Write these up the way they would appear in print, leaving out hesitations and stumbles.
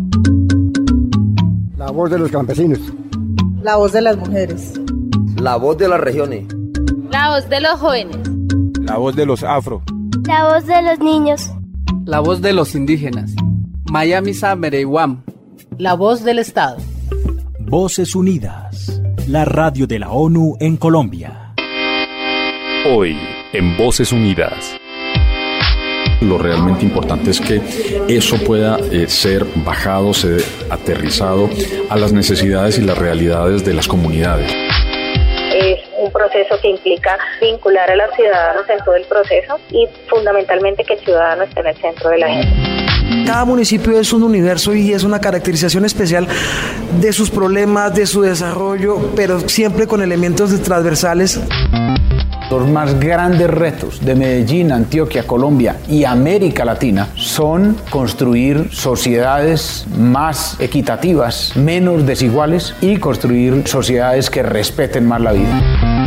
La voz de los campesinos. La voz de las mujeres. La voz de las regiones. La voz de los jóvenes. La voz de los afro. La voz de los niños. La voz de los indígenas. Miami Samereyuam. La voz del Estado. Voces Unidas. La radio de la ONU en Colombia. Hoy, en Voces Unidas. Lo realmente importante es que eso pueda ser bajado, ser aterrizado a las necesidades y las realidades de las comunidades. Es un proceso que implica vincular a los ciudadanos en todo el proceso y fundamentalmente que el ciudadano esté en el centro de la agenda. Cada municipio es un universo y es una caracterización especial de sus problemas, de su desarrollo, pero siempre con elementos transversales. Los más grandes retos de Medellín, Antioquia, Colombia y América Latina son construir sociedades más equitativas, menos desiguales y construir sociedades que respeten más la vida.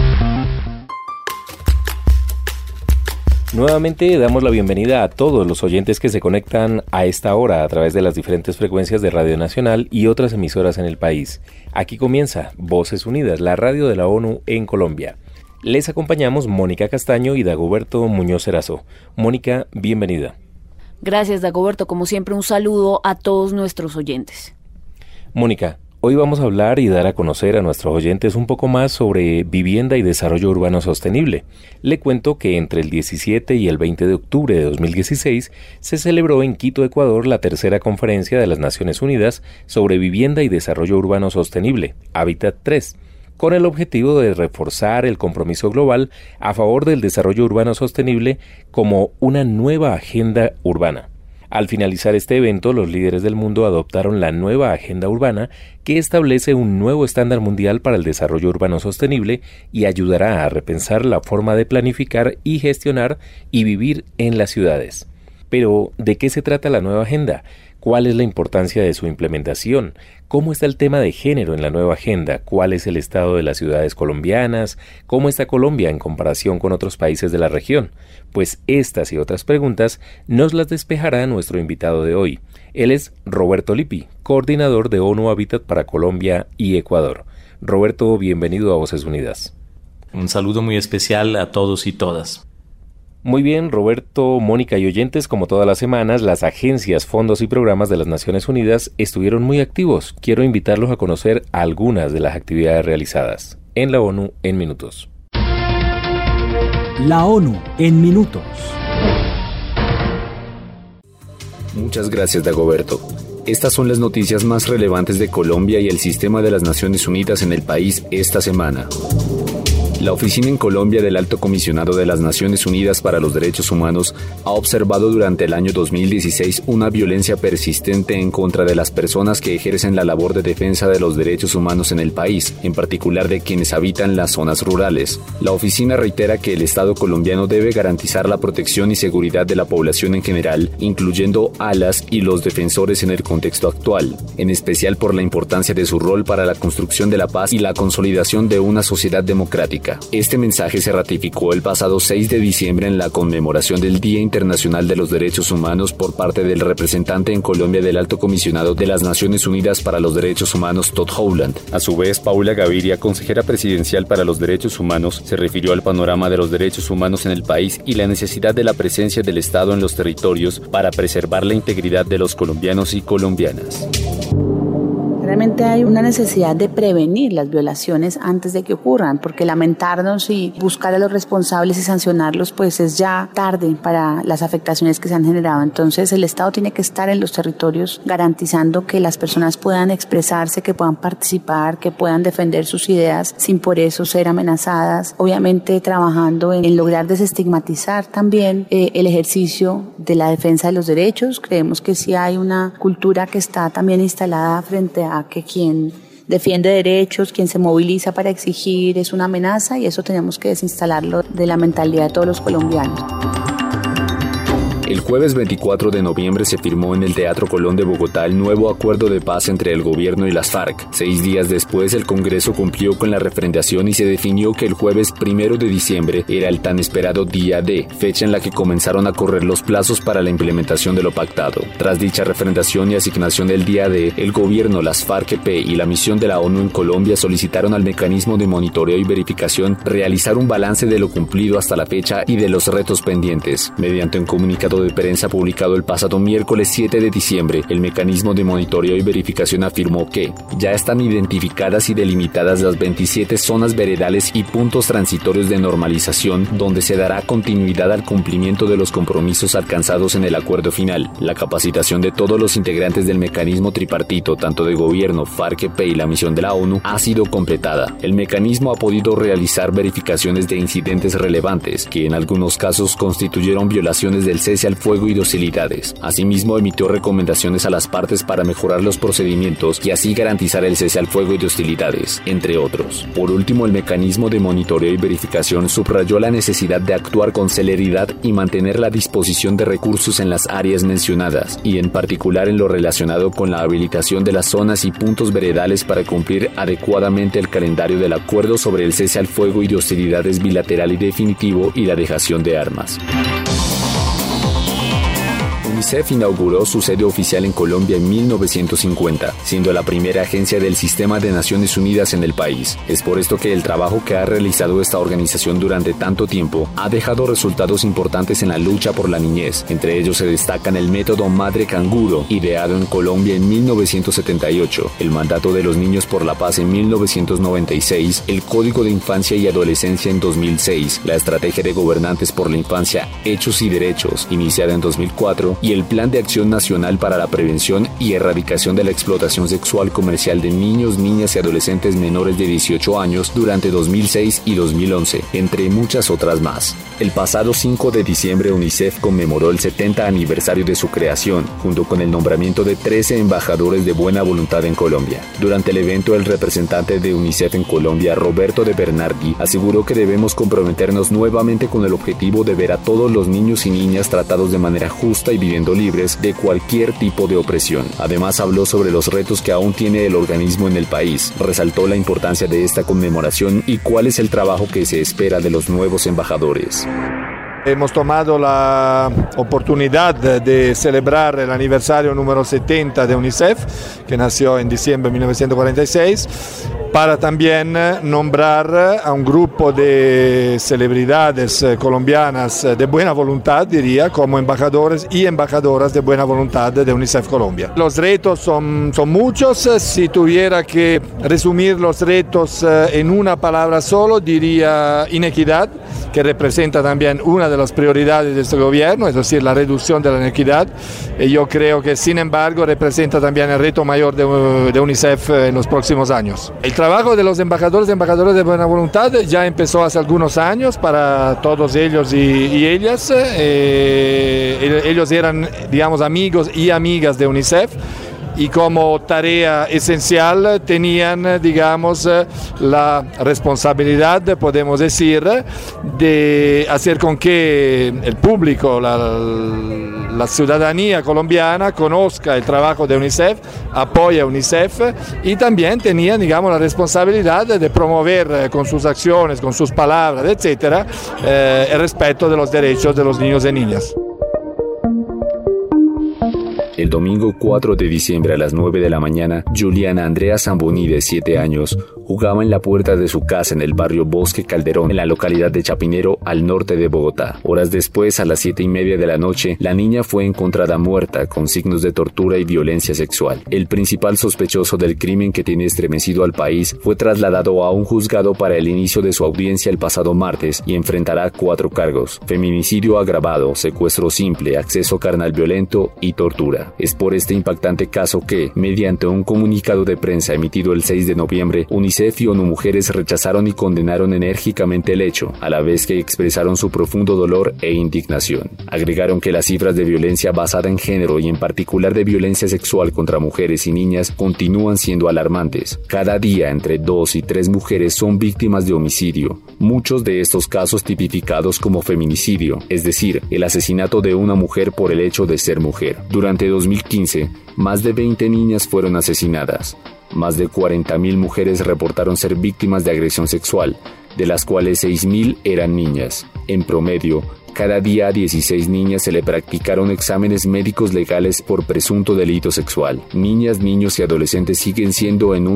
Nuevamente damos la bienvenida a todos los oyentes que se conectan a esta hora a través de las diferentes frecuencias de Radio Nacional y otras emisoras en el país. Aquí comienza Voces Unidas, la radio de la ONU en Colombia. Les acompañamos Mónica Castaño y Dagoberto Muñoz Erazo. Mónica, bienvenida. Gracias, Dagoberto. Como siempre, un saludo a todos nuestros oyentes. Mónica, hoy vamos a hablar y dar a conocer a nuestros oyentes un poco más sobre vivienda y desarrollo urbano sostenible. Le cuento que entre el 17 y el 20 de octubre de 2016 se celebró en Quito, Ecuador, la tercera conferencia de las Naciones Unidas sobre vivienda y desarrollo urbano sostenible, Hábitat 3. Con el objetivo de reforzar el compromiso global a favor del desarrollo urbano sostenible como una nueva agenda urbana. Al finalizar este evento, los líderes del mundo adoptaron la nueva agenda urbana que establece un nuevo estándar mundial para el desarrollo urbano sostenible y ayudará a repensar la forma de planificar y gestionar y vivir en las ciudades. Pero, ¿de qué se trata la nueva agenda? ¿Cuál es la importancia de su implementación? ¿Cómo está el tema de género en la nueva agenda? ¿Cuál es el estado de las ciudades colombianas? ¿Cómo está Colombia en comparación con otros países de la región? Pues estas y otras preguntas nos las despejará nuestro invitado de hoy. Él es Roberto Lippi, coordinador de ONU Hábitat para Colombia y Ecuador. Roberto, bienvenido a Voces Unidas. Un saludo muy especial a todos y todas. Muy bien, Roberto, Mónica y oyentes, como todas las semanas, las agencias, fondos y programas de las Naciones Unidas estuvieron muy activos. Quiero invitarlos a conocer algunas de las actividades realizadas en la ONU en minutos. La ONU en minutos. Muchas gracias, Dagoberto. Estas son las noticias más relevantes de Colombia y el sistema de las Naciones Unidas en el país esta semana. La Oficina en Colombia del Alto Comisionado de las Naciones Unidas para los Derechos Humanos ha observado durante el año 2016 una violencia persistente en contra de las personas que ejercen la labor de defensa de los derechos humanos en el país, en particular de quienes habitan las zonas rurales. La oficina reitera que el Estado colombiano debe garantizar la protección y seguridad de la población en general, incluyendo a las y los defensores en el contexto actual, en especial por la importancia de su rol para la construcción de la paz y la consolidación de una sociedad democrática. Este mensaje se ratificó el pasado 6 de diciembre en la conmemoración del Día Internacional de los Derechos Humanos por parte del representante en Colombia del Alto Comisionado de las Naciones Unidas para los Derechos Humanos, Todd Howland. A su vez, Paula Gaviria, consejera presidencial para los derechos humanos, se refirió al panorama de los derechos humanos en el país y la necesidad de la presencia del Estado en los territorios para preservar la integridad de los colombianos y colombianas. Realmente hay una necesidad de prevenir las violaciones antes de que ocurran, porque lamentarnos y buscar a los responsables y sancionarlos pues es ya tarde para las afectaciones que se han generado. Entonces el Estado tiene que estar en los territorios garantizando que las personas puedan expresarse, que puedan participar, que puedan defender sus ideas sin por eso ser amenazadas. Obviamente trabajando en lograr desestigmatizar también el ejercicio de la defensa de los derechos. Creemos que sí hay una cultura que está también instalada frente a que quien defiende derechos, quien se moviliza para exigir es una amenaza, y eso tenemos que desinstalarlo de la mentalidad de todos los colombianos. El jueves 24 de noviembre se firmó en el Teatro Colón de Bogotá el nuevo acuerdo de paz entre el gobierno y las FARC. 6 días después, el Congreso cumplió con la refrendación y se definió que el jueves 1 de diciembre era el tan esperado Día D, fecha en la que comenzaron a correr los plazos para la implementación de lo pactado. Tras dicha refrendación y asignación del Día D, el gobierno, las FARC-EP y la misión de la ONU en Colombia solicitaron al mecanismo de monitoreo y verificación realizar un balance de lo cumplido hasta la fecha y de los retos pendientes. Mediante un comunicado de prensa publicado el pasado miércoles 7 de diciembre, el mecanismo de monitoreo y verificación afirmó que ya están identificadas y delimitadas las 27 zonas veredales y puntos transitorios de normalización donde se dará continuidad al cumplimiento de los compromisos alcanzados en el acuerdo final. La capacitación de todos los integrantes del mecanismo tripartito, tanto de gobierno, FARC-EP y la misión de la ONU, ha sido completada. El mecanismo ha podido realizar verificaciones de incidentes relevantes, que en algunos casos constituyeron violaciones del cese al fuego y de hostilidades. Asimismo, emitió recomendaciones a las partes para mejorar los procedimientos y así garantizar el cese al fuego y de hostilidades, entre otros. Por último, el mecanismo de monitoreo y verificación subrayó la necesidad de actuar con celeridad y mantener la disposición de recursos en las áreas mencionadas, y en particular en lo relacionado con la habilitación de las zonas y puntos veredales para cumplir adecuadamente el calendario del acuerdo sobre el cese al fuego y de hostilidades bilateral y definitivo y la dejación de armas. UNICEF inauguró su sede oficial en Colombia en 1950, siendo la primera agencia del Sistema de Naciones Unidas en el país. Es por esto que el trabajo que ha realizado esta organización durante tanto tiempo ha dejado resultados importantes en la lucha por la niñez. Entre ellos se destacan el método Madre Canguro, ideado en Colombia en 1978, el mandato de los niños por la paz en 1996, el Código de Infancia y Adolescencia en 2006, la Estrategia de Gobernantes por la Infancia, Hechos y Derechos, iniciada en 2004, y el Plan de Acción Nacional para la Prevención y Erradicación de la Explotación Sexual Comercial de Niños, Niñas y Adolescentes menores de 18 años durante 2006 y 2011, entre muchas otras más. El pasado 5 de diciembre, UNICEF conmemoró el 70 aniversario de su creación, junto con el nombramiento de 13 embajadores de buena voluntad en Colombia. Durante el evento, el representante de UNICEF en Colombia, Roberto de Bernardi, aseguró que debemos comprometernos nuevamente con el objetivo de ver a todos los niños y niñas tratados de manera justa y viviendo libres de cualquier tipo de opresión. Además, habló sobre los retos que aún tiene el organismo en el país. Resaltó la importancia de esta conmemoración y cuál es el trabajo que se espera de los nuevos embajadores. Hemos tomado la oportunidad de celebrar el aniversario número 70 de UNICEF, que nació en diciembre de 1946, para también nombrar a un grupo de celebridades colombianas de buena voluntad, diría, como embajadores y embajadoras de buena voluntad de UNICEF Colombia. Los retos son muchos. Si tuviera que resumir los retos en una palabra solo, diría inequidad, que representa también una de las prioridades de este gobierno, es decir, la reducción de la inequidad. Y yo creo que, sin embargo, representa también el reto mayor de UNICEF en los próximos años. El trabajo de los embajadores y embajadoras de buena voluntad ya empezó hace algunos años para todos ellos y ellas. Ellos eran, digamos, amigos y amigas de UNICEF, y como tarea esencial tenían, digamos, la responsabilidad, podemos decir, de hacer con que el público, la ciudadanía colombiana conozca el trabajo de UNICEF, apoya a UNICEF, y también tenían, digamos, la responsabilidad de promover con sus acciones, con sus palabras, etcétera, el respeto de los derechos de los niños y niñas. El domingo 4 de diciembre a las 9 de la mañana, Juliana Andrea Zamboni, de 7 años, jugaba en la puerta de su casa en el barrio Bosque Calderón, en la localidad de Chapinero, al norte de Bogotá. Horas después, a las 7:30 de la noche, la niña fue encontrada muerta con signos de tortura y violencia sexual. El principal sospechoso del crimen que tiene estremecido al país fue trasladado a un juzgado para el inicio de su audiencia el pasado martes y enfrentará 4 cargos: feminicidio agravado, secuestro simple, acceso carnal violento y tortura. Colombia. Es por este impactante caso que, mediante un comunicado de prensa emitido el 6 de noviembre, UNICEF y ONU Mujeres rechazaron y condenaron enérgicamente el hecho, a la vez que expresaron su profundo dolor e indignación. Agregaron que las cifras de violencia basada en género y en particular de violencia sexual contra mujeres y niñas continúan siendo alarmantes. Cada día entre 2 y 3 mujeres son víctimas de homicidio, muchos de estos casos tipificados como feminicidio, es decir, el asesinato de una mujer por el hecho de ser mujer. Durante 2015, más de 20 niñas fueron asesinadas. Más de 40.000 mujeres reportaron ser víctimas de agresión sexual, de las cuales 6.000 eran niñas. En promedio, cada día a 16 niñas se le practicaron exámenes médicos legales por presunto delito sexual. Niñas, niños y adolescentes siguen siendo en un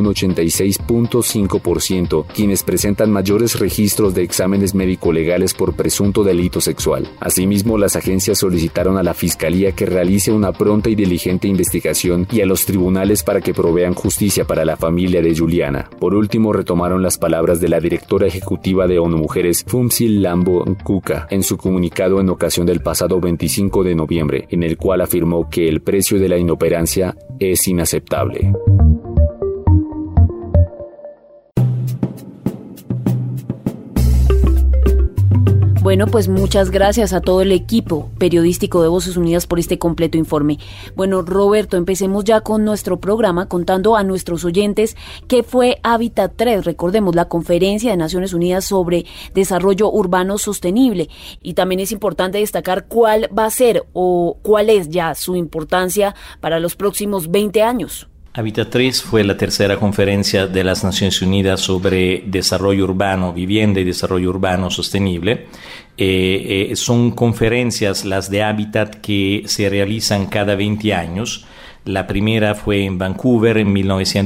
86.5% quienes presentan mayores registros de exámenes médico-legales por presunto delito sexual. Asimismo, las agencias solicitaron a la Fiscalía que realice una pronta y diligente investigación y a los tribunales para que provean justicia para la familia de Juliana. Por último, retomaron las palabras de la directora ejecutiva de ONU Mujeres, Phumzile Mlambo Ngcuka, en su comunicado en ocasión del pasado 25 de noviembre, en el cual afirmó que el precio de la inoperancia es inaceptable. Bueno, pues muchas gracias a todo el equipo periodístico de Voces Unidas por este completo informe. Bueno, Roberto, empecemos ya con nuestro programa contando a nuestros oyentes qué fue Hábitat 3, recordemos, la Conferencia de Naciones Unidas sobre Desarrollo Urbano Sostenible. Y también es importante destacar cuál va a ser o cuál es ya su importancia para los próximos 20 años. Hábitat 3 fue la tercera conferencia de las Naciones Unidas sobre desarrollo urbano, vivienda y desarrollo urbano sostenible. Son conferencias, las de Hábitat, que se realizan cada 20 años. La primera fue en Vancouver en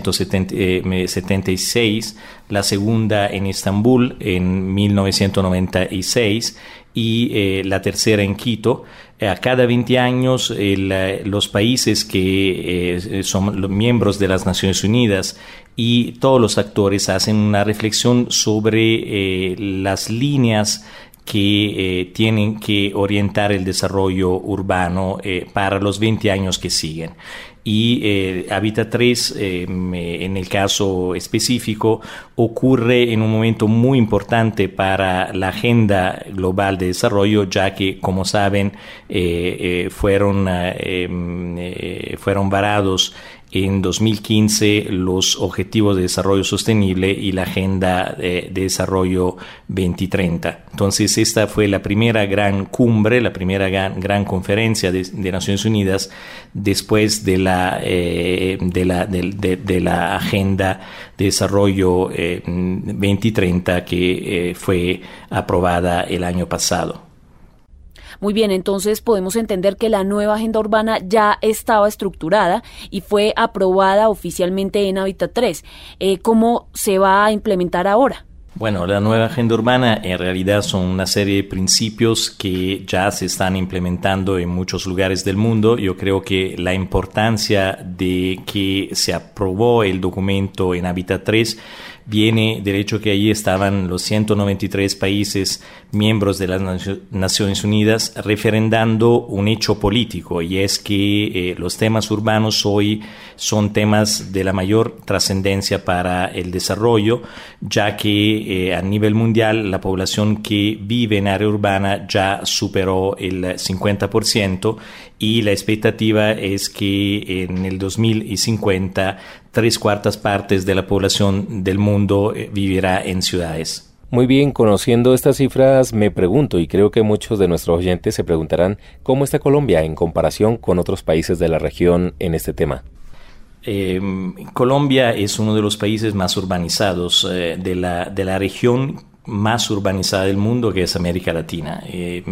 1976, la segunda en Estambul en 1996 y la tercera en Quito. A cada 20 años los países que son los miembros de las Naciones Unidas y todos los actores hacen una reflexión sobre las líneas que tienen que orientar el desarrollo urbano para los 20 años que siguen. Y Hábitat 3, en el caso específico, ocurre en un momento muy importante para la agenda global de desarrollo, ya que, como saben, fueron varados en 2015 los Objetivos de Desarrollo Sostenible y la Agenda de Desarrollo 2030. Entonces, esta fue la primera gran cumbre, la primera gran conferencia de Naciones Unidas después de la Agenda de Desarrollo 2030 que fue aprobada el año pasado. Muy bien, entonces podemos entender que la nueva agenda urbana ya estaba estructurada y fue aprobada oficialmente en Hábitat 3. ¿Cómo se va a implementar ahora? Bueno, la nueva agenda urbana en realidad son una serie de principios que ya se están implementando en muchos lugares del mundo. Yo creo que la importancia de que se aprobó el documento en Hábitat 3 viene del hecho que allí estaban los 193 países miembros de las Naciones Unidas referendando un hecho político, y es que los temas urbanos hoy son temas de la mayor trascendencia para el desarrollo, ya que a nivel mundial la población que vive en área urbana ya superó el 50%, y la expectativa es que en el 2050 3/4 partes de la población del mundo vivirá en ciudades. Muy bien, conociendo estas cifras me pregunto, y creo que muchos de nuestros oyentes se preguntarán, ¿cómo está Colombia en comparación con otros países de la región en este tema? Colombia es uno de los países más urbanizados de la región más urbanizada del mundo, que es América Latina.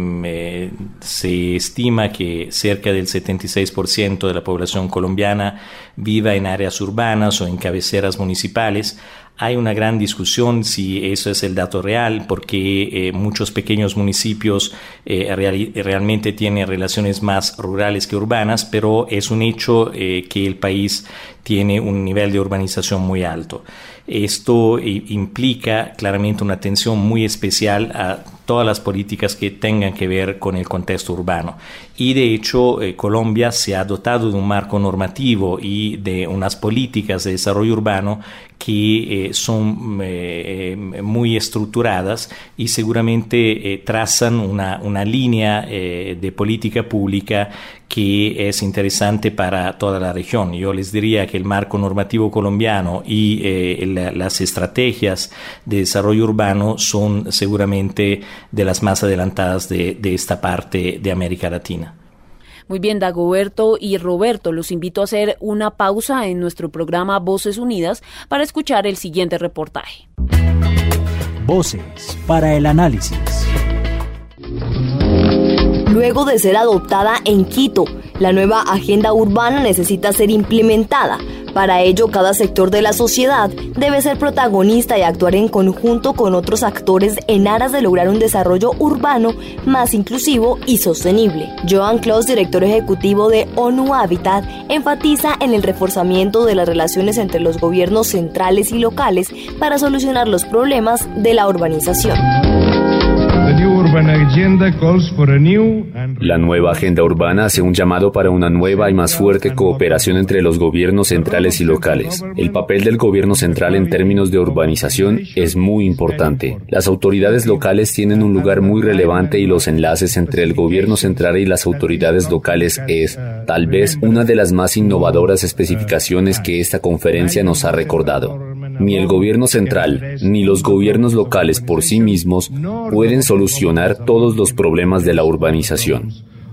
Se estima que cerca del 76% de la población colombiana viva en áreas urbanas o en cabeceras municipales. Hay una gran discusión si eso es el dato real, porque muchos pequeños municipios realmente tienen relaciones más rurales que urbanas, pero es un hecho que el país tiene un nivel de urbanización muy alto. Esto implica claramente una atención muy especial a todas las políticas que tengan que ver con el contexto urbano. Y de hecho, Colombia se ha dotado de un marco normativo y de unas políticas de desarrollo urbano que son muy estructuradas y seguramente trazan una línea de política pública que es interesante para toda la región. Yo les diría que el marco normativo colombiano y las estrategias de desarrollo urbano son seguramente de las más adelantadas de esta parte de América Latina. Muy bien, Dagoberto y Roberto, los invito a hacer una pausa en nuestro programa Voces Unidas para escuchar el siguiente reportaje. Voces para el análisis. Luego de ser adoptada en Quito, la nueva agenda urbana necesita ser implementada. Para ello, cada sector de la sociedad debe ser protagonista y actuar en conjunto con otros actores en aras de lograr un desarrollo urbano más inclusivo y sostenible. Joan Clos, director ejecutivo de ONU Habitat, enfatiza en el reforzamiento de las relaciones entre los gobiernos centrales y locales para solucionar los problemas de la urbanización. La nueva agenda urbana hace un llamado para una nueva y más fuerte cooperación entre los gobiernos centrales y locales. El papel del gobierno central en términos de urbanización es muy importante. Las autoridades locales tienen un lugar muy relevante y los enlaces entre el gobierno central y las autoridades locales es, tal vez, una de las más innovadoras especificaciones que esta conferencia nos ha recordado. Ni el gobierno central ni los gobiernos locales por sí mismos pueden solucionar todos los problemas de la urbanización.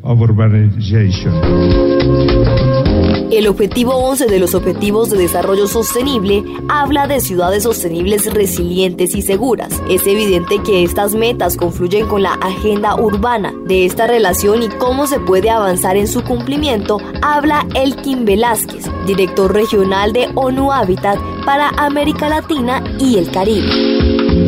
El objetivo 11 de los Objetivos de Desarrollo Sostenible habla de ciudades sostenibles, resilientes y seguras. Es evidente que estas metas confluyen con la agenda urbana. De esta relación y cómo se puede avanzar en su cumplimiento, habla Elkin Velázquez, director regional de ONU Habitat para América Latina y el Caribe.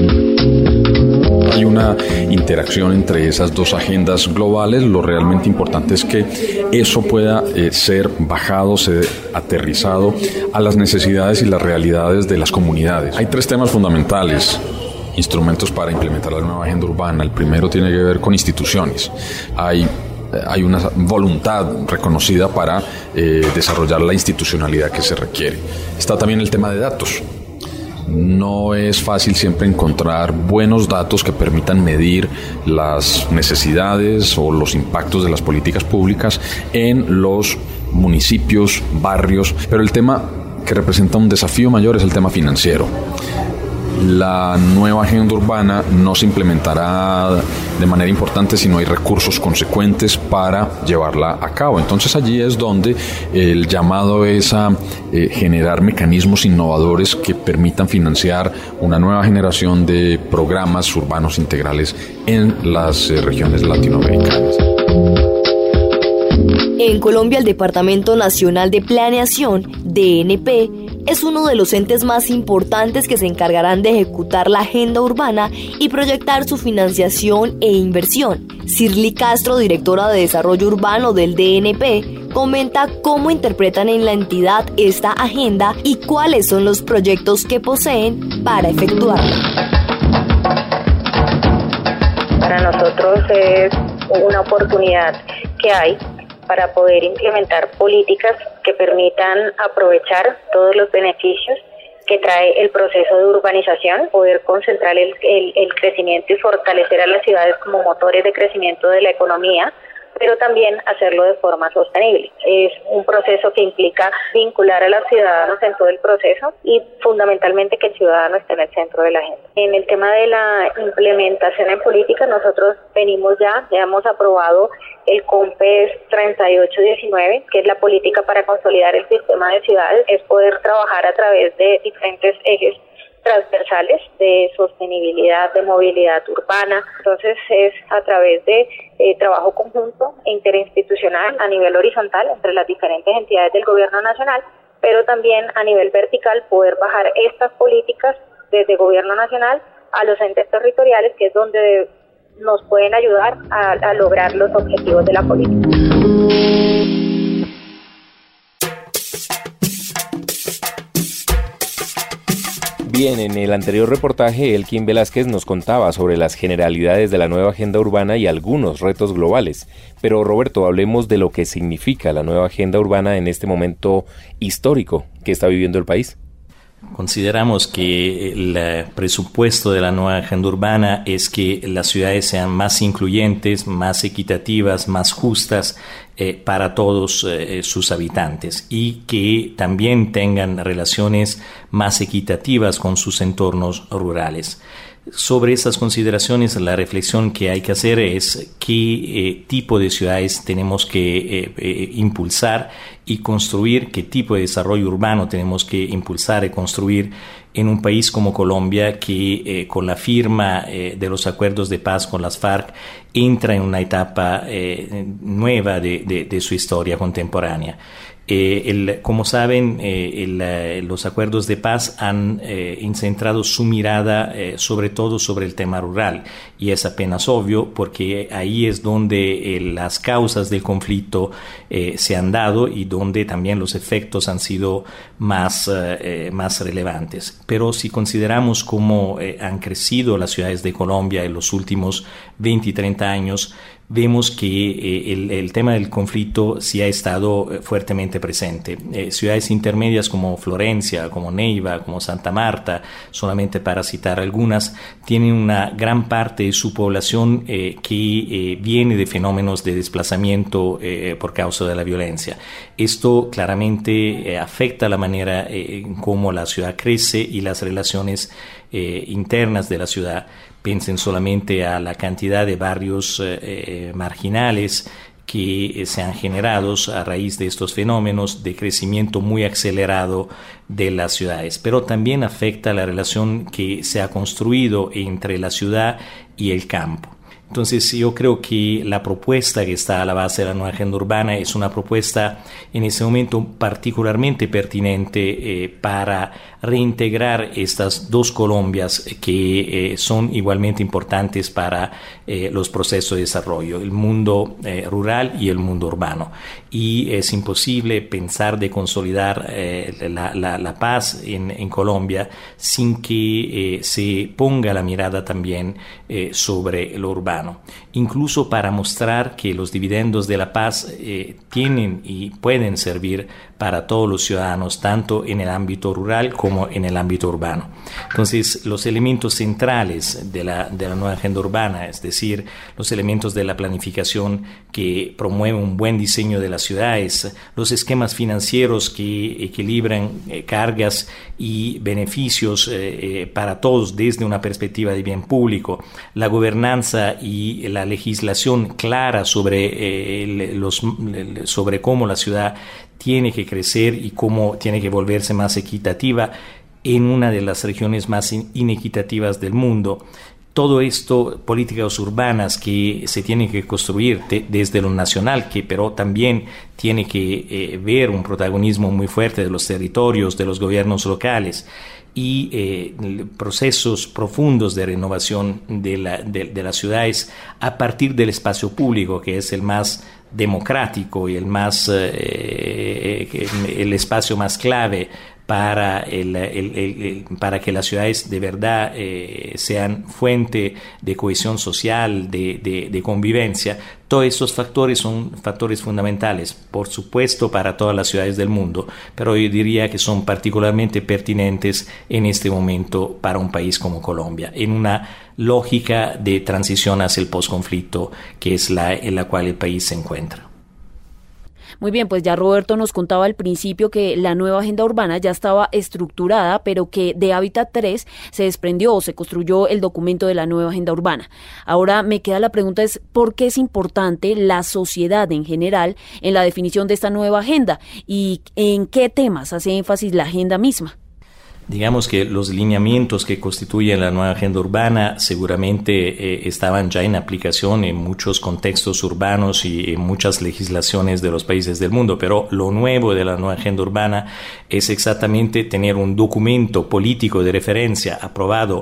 Hay una interacción entre esas dos agendas globales. Lo realmente importante es que eso pueda ser bajado, ser aterrizado a las necesidades y las realidades de las comunidades. Hay tres temas fundamentales, instrumentos para implementar la nueva agenda urbana. El primero tiene que ver con instituciones. Hay una voluntad reconocida para desarrollar la institucionalidad que se requiere. Está también el tema de datos. No es fácil siempre encontrar buenos datos que permitan medir las necesidades o los impactos de las políticas públicas en los municipios, barrios, pero el tema que representa un desafío mayor es el tema financiero. La nueva agenda urbana no se implementará de manera importante si no hay recursos consecuentes para llevarla a cabo. Entonces allí es donde el llamado es a generar mecanismos innovadores que permitan financiar una nueva generación de programas urbanos integrales en las regiones latinoamericanas. En Colombia, el Departamento Nacional de Planeación, DNP, es uno de los entes más importantes que se encargarán de ejecutar la agenda urbana y proyectar su financiación e inversión. Cirly Castro, directora de Desarrollo Urbano del DNP, comenta cómo interpretan en la entidad esta agenda y cuáles son los proyectos que poseen para efectuarla. Para nosotros es una oportunidad que hay para poder implementar políticas que permitan aprovechar todos los beneficios que trae el proceso de urbanización, poder concentrar el crecimiento y fortalecer a las ciudades como motores de crecimiento de la economía, pero también hacerlo de forma sostenible. Es un proceso que implica vincular a los ciudadanos en todo el proceso y fundamentalmente que el ciudadano esté en el centro de la agenda. En el tema de la implementación en política, nosotros ya hemos aprobado el COMPES 3819, que es la política para consolidar el sistema de ciudades, es poder trabajar a través de diferentes ejes transversales de sostenibilidad, de movilidad urbana. Entonces es a través de trabajo conjunto e interinstitucional a nivel horizontal entre las diferentes entidades del gobierno nacional, pero también a nivel vertical poder bajar estas políticas desde gobierno nacional a los entes territoriales, que es donde nos pueden ayudar a lograr los objetivos de la política. Bien, en el anterior reportaje, Elkin Velázquez nos contaba sobre las generalidades de la nueva agenda urbana y algunos retos globales. Pero Roberto, hablemos de lo que significa la nueva agenda urbana en este momento histórico que está viviendo el país. Consideramos que el presupuesto de la nueva agenda urbana es que las ciudades sean más incluyentes, más equitativas, más justas para todos sus habitantes y que también tengan relaciones más equitativas con sus entornos rurales. Sobre estas consideraciones, la reflexión que hay que hacer es qué tipo de ciudades tenemos que impulsar y construir, qué tipo de desarrollo urbano tenemos que impulsar y construir en un país como Colombia que con la firma de los acuerdos de paz con las FARC entra en una etapa nueva de su historia contemporánea. Como saben, los acuerdos de paz han centrado su mirada sobre todo sobre el tema rural y es apenas obvio porque ahí es donde las causas del conflicto se han dado y donde también los efectos han sido más relevantes. Pero si consideramos cómo han crecido las ciudades de Colombia en los últimos 20 y 30 años, vemos que el tema del conflicto sí ha estado fuertemente presente. Ciudades intermedias como Florencia, como Neiva, como Santa Marta, solamente para citar algunas, tienen una gran parte de su población que viene de fenómenos de desplazamiento por causa de la violencia. Esto claramente afecta la manera en cómo la ciudad crece y las relaciones internas de la ciudad. Piensen solamente a la cantidad de barrios marginales que se han generado a raíz de estos fenómenos de crecimiento muy acelerado de las ciudades. Pero también afecta la relación que se ha construido entre la ciudad y el campo. Entonces yo creo que la propuesta que está a la base de la nueva agenda urbana es una propuesta en ese momento particularmente pertinente para reintegrar estas dos Colombias que son igualmente importantes para los procesos de desarrollo, el mundo rural y el mundo urbano. Y es imposible pensar de consolidar la paz en Colombia sin que se ponga la mirada también sobre lo urbano. Incluso para mostrar que los dividendos de la paz tienen y pueden servir para todos los ciudadanos, tanto en el ámbito rural como en el ámbito urbano. Entonces, los elementos centrales de la nueva agenda urbana, es decir, los elementos de la planificación que promueven un buen diseño de las ciudades, los esquemas financieros que equilibran cargas y beneficios para todos desde una perspectiva de bien público, la gobernanza y la legislación clara sobre cómo la ciudad tiene que crecer y cómo tiene que volverse más equitativa en una de las regiones más inequitativas del mundo. Todo esto, políticas urbanas que se tienen que construir desde lo nacional, que pero también tiene que ver un protagonismo muy fuerte de los territorios, de los gobiernos locales y procesos profundos de renovación de las ciudades a partir del espacio público, que es el más democrático y el espacio más clave para que las ciudades de verdad sean fuente de cohesión social, de convivencia. Todos estos factores son factores fundamentales, por supuesto, para todas las ciudades del mundo, pero yo diría que son particularmente pertinentes en este momento para un país como Colombia, en una lógica de transición hacia el posconflicto, que es en la cual el país se encuentra. Muy bien, pues ya Roberto nos contaba al principio que la nueva agenda urbana ya estaba estructurada, pero que de Hábitat 3 se desprendió o se construyó el documento de la nueva agenda urbana. Ahora me queda la pregunta es, ¿por qué es importante la sociedad en general en la definición de esta nueva agenda? ¿Y en qué temas hace énfasis la agenda misma? Digamos que los lineamientos que constituyen la nueva agenda urbana seguramente estaban ya en aplicación en muchos contextos urbanos y en muchas legislaciones de los países del mundo, pero lo nuevo de la nueva agenda urbana es exactamente tener un documento político de referencia aprobado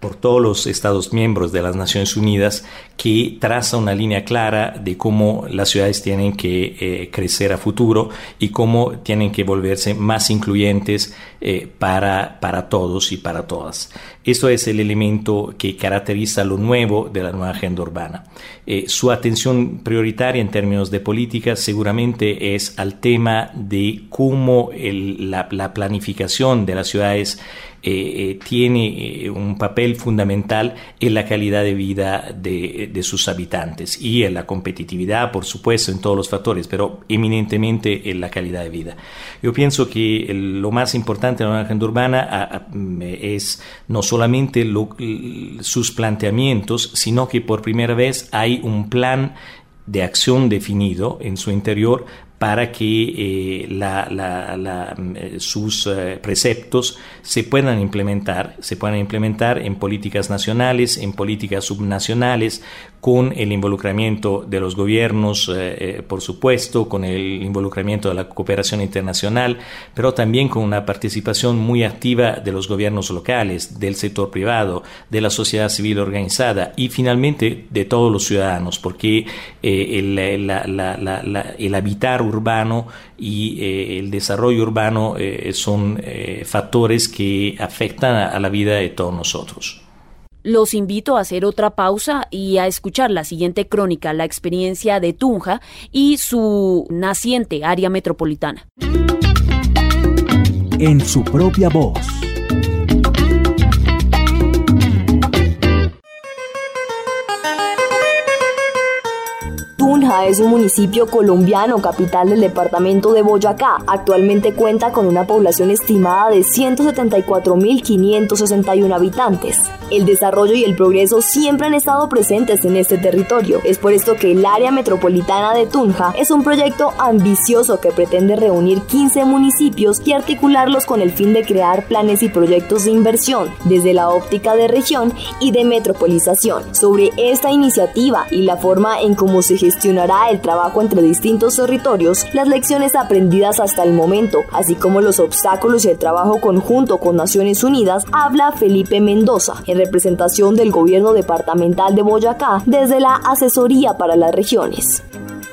por todos los Estados miembros de las Naciones Unidas, que traza una línea clara de cómo las ciudades tienen que crecer a futuro y cómo tienen que volverse más incluyentes para todos y para todas. Esto es el elemento que caracteriza lo nuevo de la nueva agenda urbana. Su atención prioritaria en términos de política seguramente es al tema de cómo la planificación de las ciudades tiene un papel fundamental en la calidad de vida de sus habitantes y en la competitividad, por supuesto, en todos los factores, pero eminentemente en la calidad de vida. Yo pienso que lo más importante de la agenda urbana es no solamente sus planteamientos, sino que por primera vez hay un plan de acción definido en su interior para que sus preceptos se puedan implementar en políticas nacionales, en políticas subnacionales, con el involucramiento de los gobiernos, por supuesto, con el involucramiento de la cooperación internacional, pero también con una participación muy activa de los gobiernos locales, del sector privado, de la sociedad civil organizada y finalmente de todos los ciudadanos, porque el habitar urbano y el desarrollo urbano son factores que afectan a la vida de todos nosotros. Los invito a hacer otra pausa y a escuchar la siguiente crónica, la experiencia de Tunja y su naciente área metropolitana. En su propia voz. Tunja es un municipio colombiano, capital del departamento de Boyacá. Actualmente cuenta con una población estimada de 174.561 habitantes. El desarrollo y el progreso siempre han estado presentes en este territorio. Es por esto que el área metropolitana de Tunja es un proyecto ambicioso que pretende reunir 15 municipios y articularlos con el fin de crear planes y proyectos de inversión desde la óptica de región y de metropolización. Sobre esta iniciativa y la forma en cómo se gestionará el trabajo entre distintos territorios, las lecciones aprendidas hasta el momento, así como los obstáculos y el trabajo conjunto con Naciones Unidas, habla Felipe Mendoza, en representación del Gobierno Departamental de Boyacá desde la Asesoría para las Regiones.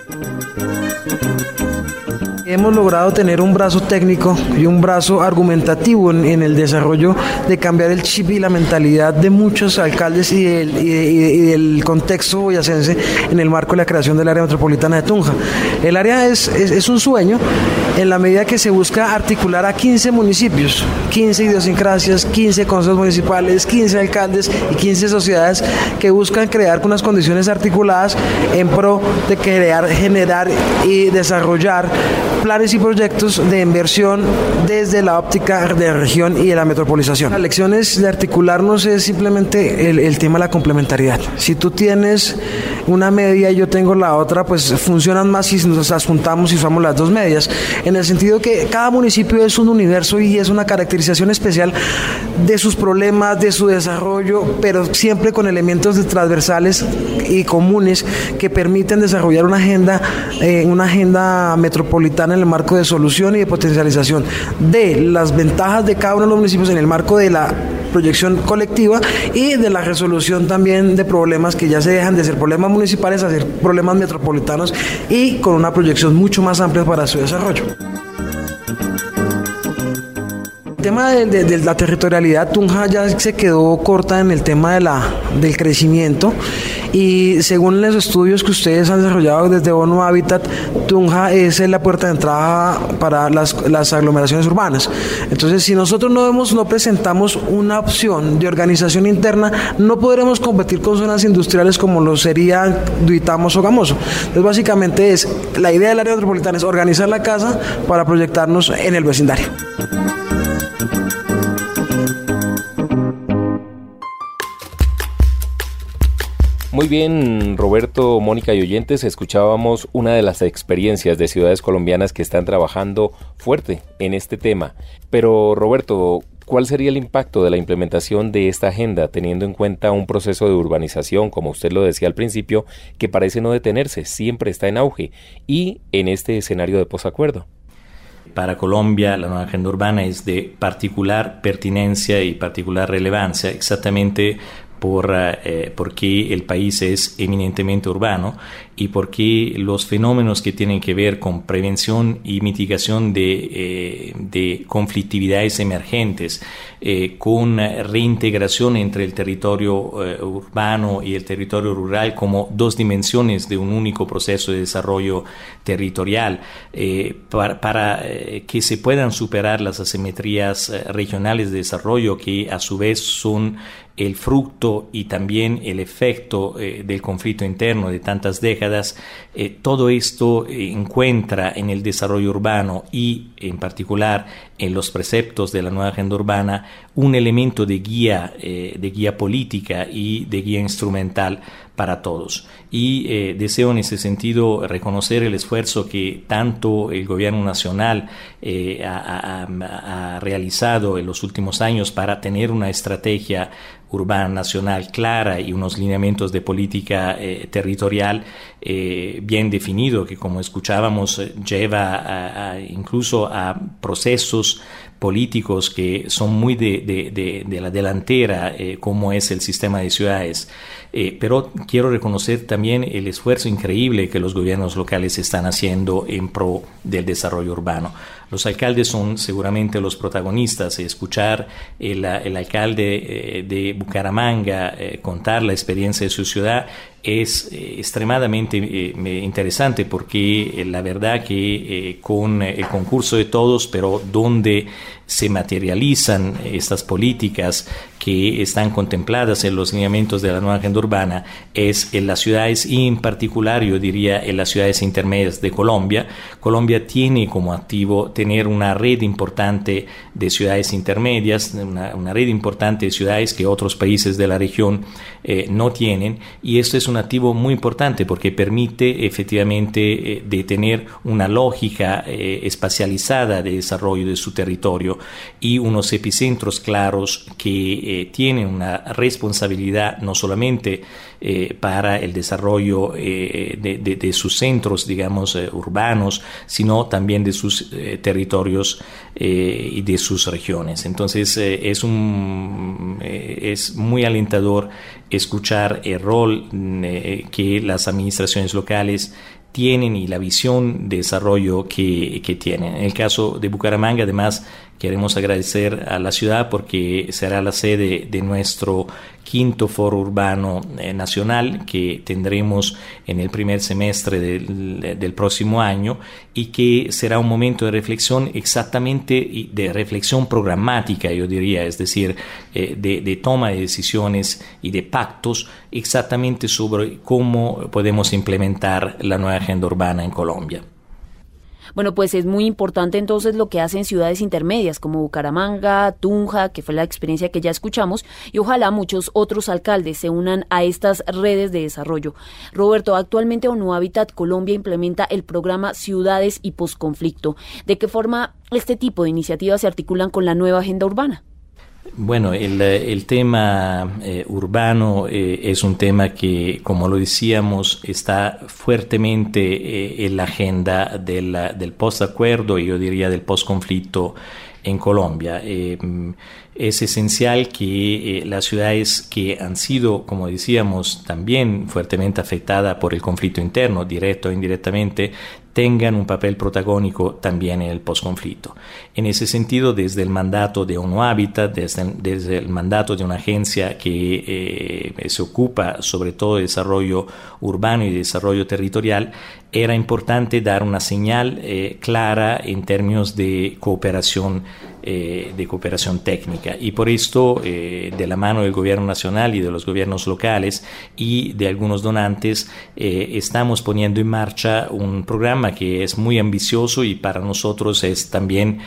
Hemos logrado tener un brazo técnico y un brazo argumentativo en el desarrollo de cambiar el chip y la mentalidad de muchos alcaldes y del contexto boyacense en el marco de la creación del área metropolitana de Tunja. El área es un sueño en la medida que se busca articular a 15 municipios, 15 idiosincrasias, 15 consejos municipales, 15 alcaldes y 15 sociedades que buscan crear unas condiciones articuladas en pro de generar y desarrollar planes y proyectos de inversión desde la óptica de región y de la metropolización. Las lecciones de articularnos es simplemente el tema de la complementariedad. Si tú tienes una media y yo tengo la otra, pues funcionan más si nos las juntamos y usamos las dos medias, en el sentido que cada municipio es un universo y es una caracterización especial de sus problemas, de su desarrollo, pero siempre con elementos transversales y comunes que permiten desarrollar una agenda metropolitana en el marco de solución y de potencialización de las ventajas de cada uno de los municipios en el marco de la proyección colectiva y de la resolución también de problemas que ya se dejan de ser problemas municipales a ser problemas metropolitanos y con una proyección mucho más amplia para su desarrollo. El tema de la territorialidad, Tunja ya se quedó corta en el tema del crecimiento y según los estudios que ustedes han desarrollado desde ONU Habitat, Tunja es la puerta de entrada para las aglomeraciones urbanas. Entonces, si nosotros no presentamos una opción de organización interna, no podremos competir con zonas industriales como lo serían Duitama o Sogamoso. Entonces, básicamente la idea del área metropolitana es organizar la casa para proyectarnos en el vecindario. Muy bien, Roberto, Mónica y oyentes, escuchábamos una de las experiencias de ciudades colombianas que están trabajando fuerte en este tema. Pero, Roberto, ¿cuál sería el impacto de la implementación de esta agenda, teniendo en cuenta un proceso de urbanización, como usted lo decía al principio, que parece no detenerse, siempre está en auge, y en este escenario de posacuerdo? Para Colombia, la nueva agenda urbana es de particular pertinencia y particular relevancia, exactamente porque el país es eminentemente urbano y porque los fenómenos que tienen que ver con prevención y mitigación de conflictividades emergentes, con reintegración entre el territorio urbano y el territorio rural como dos dimensiones de un único proceso de desarrollo territorial, para que se puedan superar las asimetrías regionales de desarrollo que a su vez son el fruto y también el efecto del conflicto interno de tantas décadas. Todo esto encuentra en el desarrollo urbano y en particular en los preceptos de la nueva agenda urbana un elemento de guía política y de guía instrumental para todos. Y deseo en ese sentido reconocer el esfuerzo que tanto el gobierno nacional ha realizado en los últimos años para tener una estrategia urbana nacional clara y unos lineamientos de política territorial bien definido, que como escuchábamos lleva incluso a procesos políticos que son muy de la delantera, como es el sistema de ciudades. Pero quiero reconocer también el esfuerzo increíble que los gobiernos locales están haciendo en pro del desarrollo urbano. Los alcaldes son seguramente los protagonistas. Escuchar el alcalde de Bucaramanga contar la experiencia de su ciudad es extremadamente interesante, porque la verdad que con el concurso de todos, pero donde se materializan estas políticas que están contempladas en los lineamientos de la nueva agenda urbana, es en las ciudades y en particular, yo diría, en las ciudades intermedias de Colombia. Colombia tiene como activo tener una red importante de ciudades intermedias, una red importante de ciudades que otros países de la región no tienen, y esto es un activo muy importante porque permite efectivamente de tener una lógica espacializada de desarrollo de su territorio y unos epicentros claros que tienen una responsabilidad no solamente para el desarrollo de sus centros, digamos, urbanos, sino también de sus territorios y de sus regiones. Entonces es muy alentador escuchar el rol que las administraciones locales tienen y la visión de desarrollo que tienen. En el caso de Bucaramanga, además, queremos agradecer a la ciudad porque será la sede de nuestro 5º Foro Urbano Nacional, que tendremos en el primer semestre del próximo año, y que será un momento de reflexión, exactamente de reflexión programática, yo diría, es decir, de toma de decisiones y de pactos exactamente sobre cómo podemos implementar la nueva agenda urbana en Colombia. Bueno, pues es muy importante entonces lo que hacen ciudades intermedias como Bucaramanga, Tunja, que fue la experiencia que ya escuchamos, y ojalá muchos otros alcaldes se unan a estas redes de desarrollo. Roberto, actualmente ONU Habitat Colombia implementa el programa Ciudades y Posconflicto. ¿De qué forma este tipo de iniciativas se articulan con la nueva agenda urbana? Bueno, el tema urbano es un tema que, como lo decíamos, está fuertemente en la agenda del postacuerdo y yo diría del posconflicto en Colombia. Es esencial que las ciudades que han sido, como decíamos, también fuertemente afectadas por el conflicto interno, directo o indirectamente, tengan un papel protagónico también en el posconflicto. En ese sentido, desde el mandato de ONU Habitat, desde el mandato de una agencia que se ocupa sobre todo de desarrollo urbano y de desarrollo territorial, era importante dar una señal clara en términos de cooperación técnica, y por esto de la mano del gobierno nacional y de los gobiernos locales y de algunos donantes estamos poniendo en marcha un programa que es muy ambicioso y para nosotros es también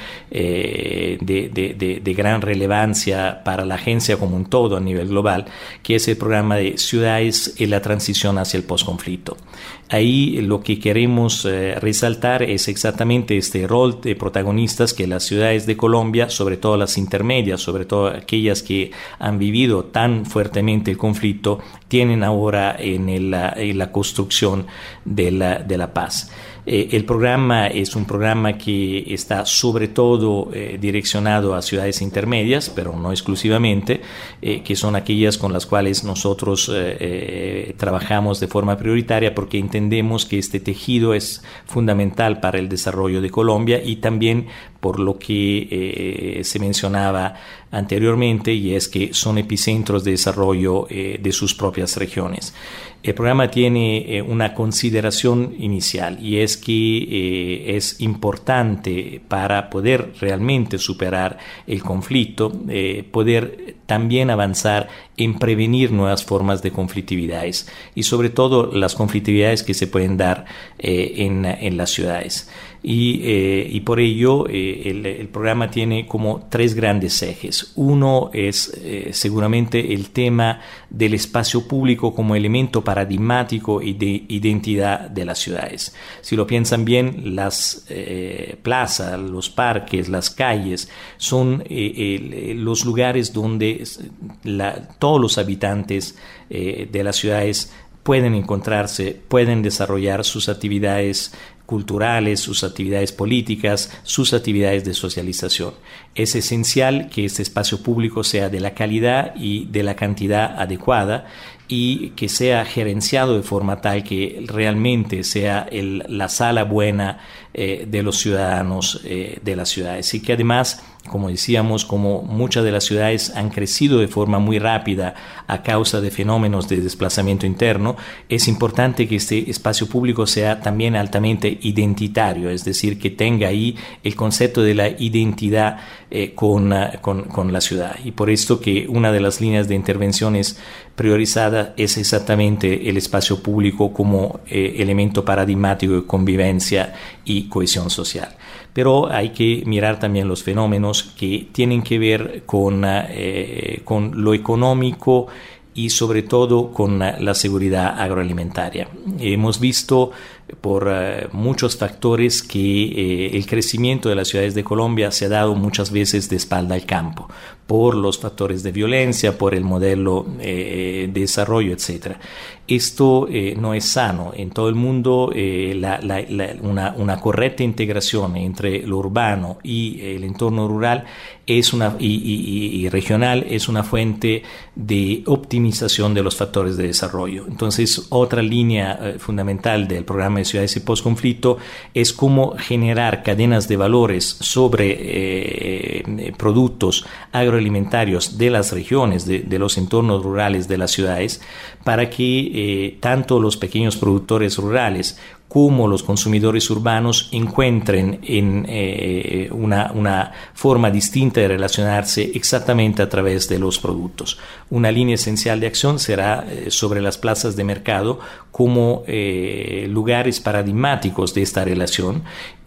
de gran relevancia para la agencia como un todo a nivel global, que es el programa de Ciudades en la transición hacia el posconflicto. Ahí lo que queremos resaltar es exactamente este rol de protagonistas que las ciudades de Colombia, sobre todo las intermedias, sobre todo aquellas que han vivido tan fuertemente el conflicto, tienen ahora en la construcción de la paz. El programa es un programa que está sobre todo direccionado a ciudades intermedias, pero no exclusivamente, que son aquellas con las cuales nosotros trabajamos de forma prioritaria porque entendemos que este tejido es fundamental para el desarrollo de Colombia y también por lo que se mencionaba anteriormente, y es que son epicentros de desarrollo de sus propias regiones. El programa tiene una consideración inicial, y es que es importante para poder realmente superar el conflicto, poder también avanzar en prevenir nuevas formas de conflictividades y sobre todo las conflictividades que se pueden dar en las ciudades. Y por ello el programa tiene como tres grandes ejes. Uno es seguramente el tema del espacio público como elemento paradigmático y de identidad de las ciudades. Si lo piensan bien, las plazas, los parques, las calles son los lugares donde todos los habitantes de las ciudades pueden encontrarse, pueden desarrollar sus actividades culturales, sus actividades políticas, sus actividades de socialización. Es esencial que este espacio público sea de la calidad y de la cantidad adecuada y que sea gerenciado de forma tal que realmente sea la sala buena de los ciudadanos de las ciudades, y que además, como decíamos, como muchas de las ciudades han crecido de forma muy rápida a causa de fenómenos de desplazamiento interno, es importante que este espacio público sea también altamente identitario, es decir, que tenga ahí el concepto de la identidad con la ciudad. Y por esto que una de las líneas de intervenciones priorizada es exactamente el espacio público como elemento paradigmático de convivencia y cohesión social. Pero hay que mirar también los fenómenos que tienen que ver con lo económico y sobre todo con la seguridad agroalimentaria. Hemos visto por muchos factores que el crecimiento de las ciudades de Colombia se ha dado muchas veces de espalda al campo, por los factores de violencia, por el modelo de desarrollo, etc. Esto no es sano. En todo el mundo una correcta integración entre lo urbano y el entorno rural y regional es una fuente de optimización de los factores de desarrollo. Entonces, otra línea fundamental del programa de ciudades y posconflicto es cómo generar cadenas de valores sobre productos agroalimentarios de las regiones, de los entornos rurales de las ciudades, para que tanto los pequeños productores rurales como los consumidores urbanos encuentren en una forma distinta de relacionarse exactamente a través de los productos. Una línea esencial de acción será sobre las plazas de mercado como lugares paradigmáticos de esta relación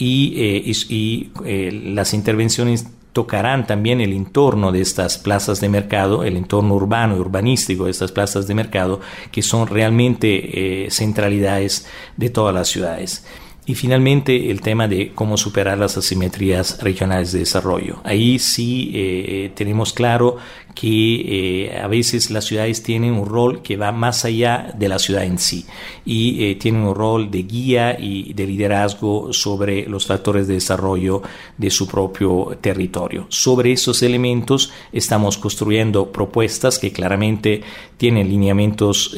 y las intervenciones tocarán también el entorno de estas plazas de mercado, el entorno urbano y urbanístico de estas plazas de mercado, que son realmente centralidades de todas las ciudades. Y finalmente el tema de cómo superar las asimetrías regionales de desarrollo. Ahí sí tenemos claro que a veces las ciudades tienen un rol que va más allá de la ciudad en sí y tienen un rol de guía y de liderazgo sobre los factores de desarrollo de su propio territorio. Sobre esos elementos estamos construyendo propuestas que claramente tienen lineamientos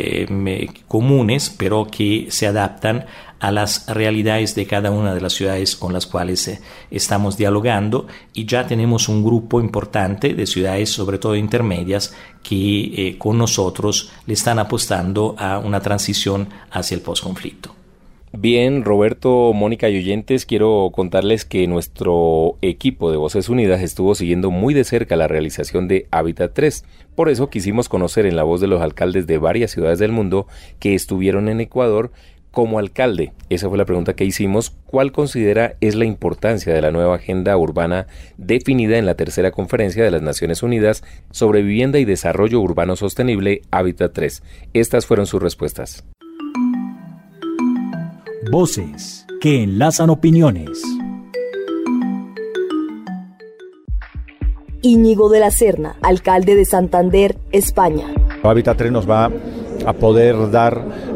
comunes, pero que se adaptan a las realidades de cada una de las ciudades con las cuales estamos dialogando, y ya tenemos un grupo importante de ciudades, sobre todo intermedias, que con nosotros le están apostando a una transición hacia el posconflicto. Bien, Roberto, Mónica y oyentes, quiero contarles que nuestro equipo de Voces Unidas estuvo siguiendo muy de cerca la realización de Hábitat 3. Por eso quisimos conocer en la voz de los alcaldes de varias ciudades del mundo que estuvieron en Ecuador. Como alcalde, esa fue la pregunta que hicimos, ¿cuál considera es la importancia de la nueva agenda urbana definida en la tercera conferencia de las Naciones Unidas sobre vivienda y desarrollo urbano sostenible, Hábitat 3? Estas fueron sus respuestas. Voces que enlazan opiniones. Íñigo de la Serna, alcalde de Santander, España. Hábitat 3 nos va a poder dar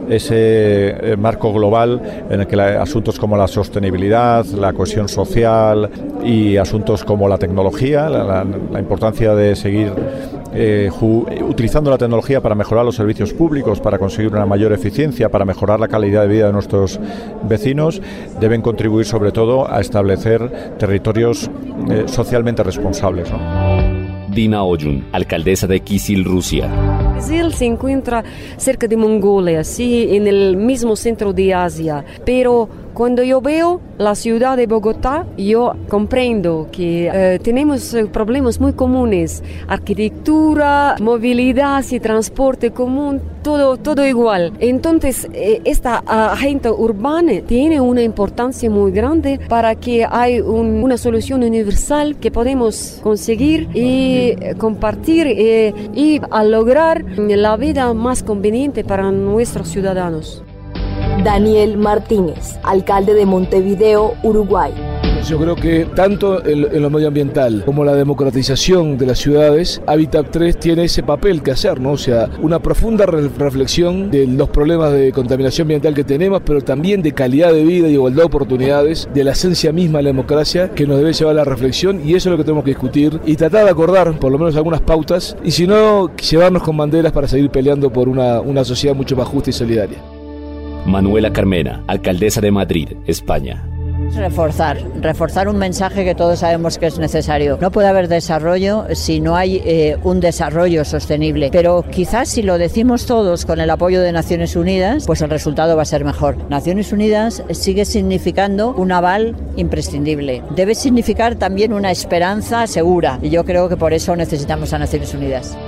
ese marco global en el que asuntos como la sostenibilidad, la cohesión social y asuntos como la tecnología, la importancia de seguir utilizando la tecnología para mejorar los servicios públicos, para conseguir una mayor eficiencia, para mejorar la calidad de vida de nuestros vecinos, deben contribuir sobre todo a establecer territorios socialmente responsables, ¿no? Dina Oyun, alcaldesa de Kisil, Rusia. Brasil se encuentra cerca de Mongolia, sí, en el mismo centro de Asia, pero cuando yo veo la ciudad de Bogotá, yo comprendo que tenemos problemas muy comunes, arquitectura, movilidad y transporte común, todo igual. Entonces, esta agenda urbana tiene una importancia muy grande para que haya una solución universal que podemos conseguir y compartir y a lograr la vida más conveniente para nuestros ciudadanos. Daniel Martínez, alcalde de Montevideo, Uruguay. Yo creo que tanto en lo medioambiental como la democratización de las ciudades, Hábitat 3 tiene ese papel que hacer, ¿no? O sea, una profunda reflexión de los problemas de contaminación ambiental que tenemos, pero también de calidad de vida y igualdad de oportunidades, de la esencia misma de la democracia que nos debe llevar a la reflexión, y eso es lo que tenemos que discutir y tratar de acordar por lo menos algunas pautas, y si no, llevarnos con banderas para seguir peleando por una sociedad mucho más justa y solidaria. Manuela Carmena, alcaldesa de Madrid, España. Reforzar un mensaje que todos sabemos que es necesario. No puede haber desarrollo si no hay un desarrollo sostenible, pero quizás si lo decimos todos con el apoyo de Naciones Unidas, pues el resultado va a ser mejor. Naciones Unidas sigue significando un aval imprescindible. Debe significar también una esperanza segura, y yo creo que por eso necesitamos a Naciones Unidas.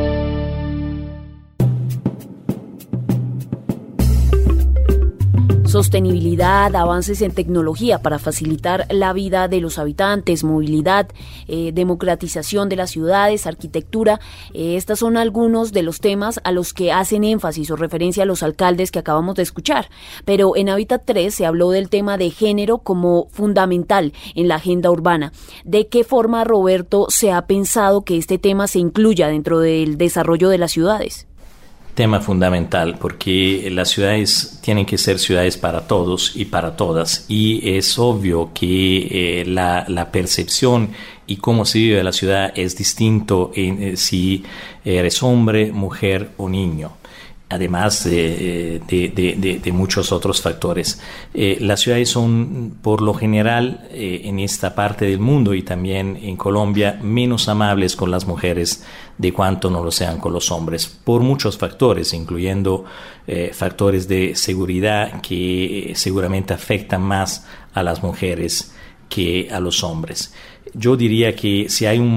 Sostenibilidad, avances en tecnología para facilitar la vida de los habitantes, movilidad, democratización de las ciudades, arquitectura. Estos son algunos de los temas a los que hacen énfasis o referencia a los alcaldes que acabamos de escuchar. Pero en Hábitat 3 se habló del tema de género como fundamental en la agenda urbana. ¿De qué forma, Roberto, se ha pensado que este tema se incluya dentro del desarrollo de las ciudades? Tema fundamental, porque las ciudades tienen que ser ciudades para todos y para todas, y es obvio que la percepción y cómo se vive la ciudad es distinto si eres hombre, mujer o niño, además de muchos otros factores. Las ciudades son, por lo general, en esta parte del mundo y también en Colombia, menos amables con las mujeres de cuanto no lo sean con los hombres, por muchos factores, incluyendo factores de seguridad que seguramente afectan más a las mujeres que a los hombres. Yo diría que si hay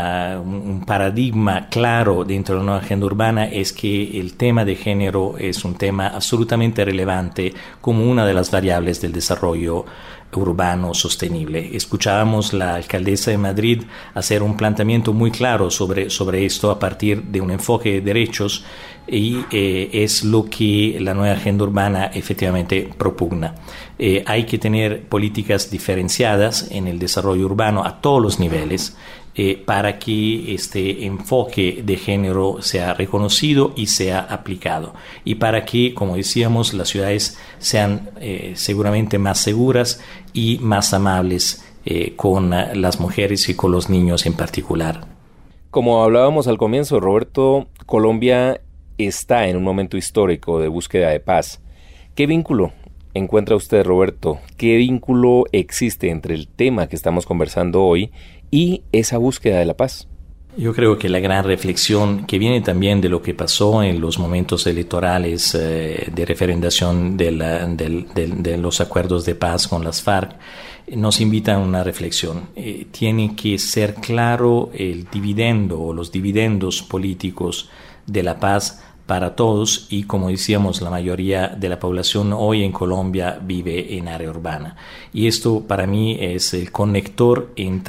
un paradigma claro dentro de una agenda urbana, es que el tema de género es un tema absolutamente relevante como una de las variables del desarrollo urbano sostenible. Escuchábamos la alcaldesa de Madrid hacer un planteamiento muy claro sobre esto a partir de un enfoque de derechos, y es lo que la nueva agenda urbana efectivamente propugna. Hay que tener políticas diferenciadas en el desarrollo urbano a todos los niveles, para que este enfoque de género sea reconocido y sea aplicado, y para que, como decíamos, las ciudades sean seguramente más seguras y más amables con las mujeres y con los niños en particular. Como hablábamos al comienzo, Roberto, Colombia está en un momento histórico de búsqueda de paz. ¿Qué vínculo encuentra usted, Roberto? ¿Qué vínculo existe entre el tema que estamos conversando hoy y esa búsqueda de la paz? Yo creo que la gran reflexión que viene también de lo que pasó en los momentos electorales de referendación de los acuerdos de paz con las FARC nos invita a una reflexión. Tiene que ser claro el dividendo o los dividendos políticos de la paz para todos, y como decíamos, la mayoría de la población hoy en Colombia vive en área urbana, y esto para mí es el conector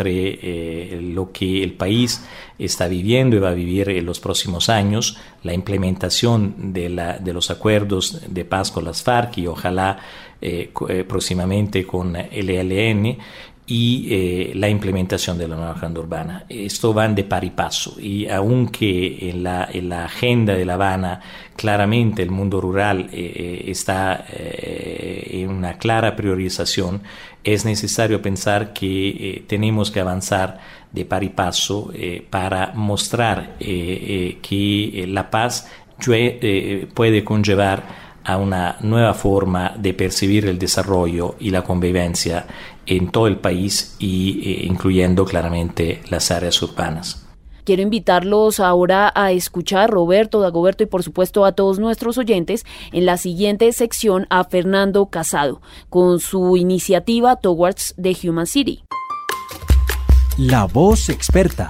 entre lo que el país está viviendo y va a vivir en los próximos años, la implementación de los acuerdos de paz con las FARC y ojalá próximamente con el ELN, y la implementación de la nueva agenda urbana. Esto van de par y paso, y aunque en la agenda de La Habana claramente el mundo rural está en una clara priorización, es necesario pensar que tenemos que avanzar de par y paso para mostrar que la paz puede conllevar a una nueva forma de percibir el desarrollo y la convivencia en todo el país, incluyendo claramente las áreas urbanas. Quiero invitarlos ahora a escuchar, Roberto, Dagoberto y por supuesto a todos nuestros oyentes, en la siguiente sección a Fernando Casado, con su iniciativa Towards the Human City. La voz experta.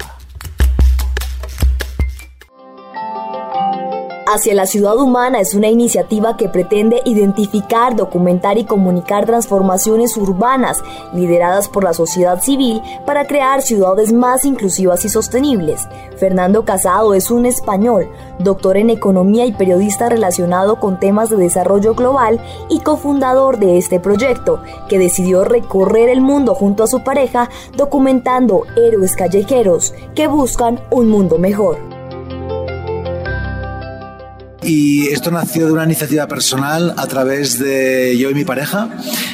Hacia la ciudad humana es una iniciativa que pretende identificar, documentar y comunicar transformaciones urbanas lideradas por la sociedad civil para crear ciudades más inclusivas y sostenibles. Fernando Casado es un español, doctor en economía y periodista relacionado con temas de desarrollo global y cofundador de este proyecto, que decidió recorrer el mundo junto a su pareja documentando héroes callejeros que buscan un mundo mejor. Y esto nació de una iniciativa personal a través de yo y mi pareja,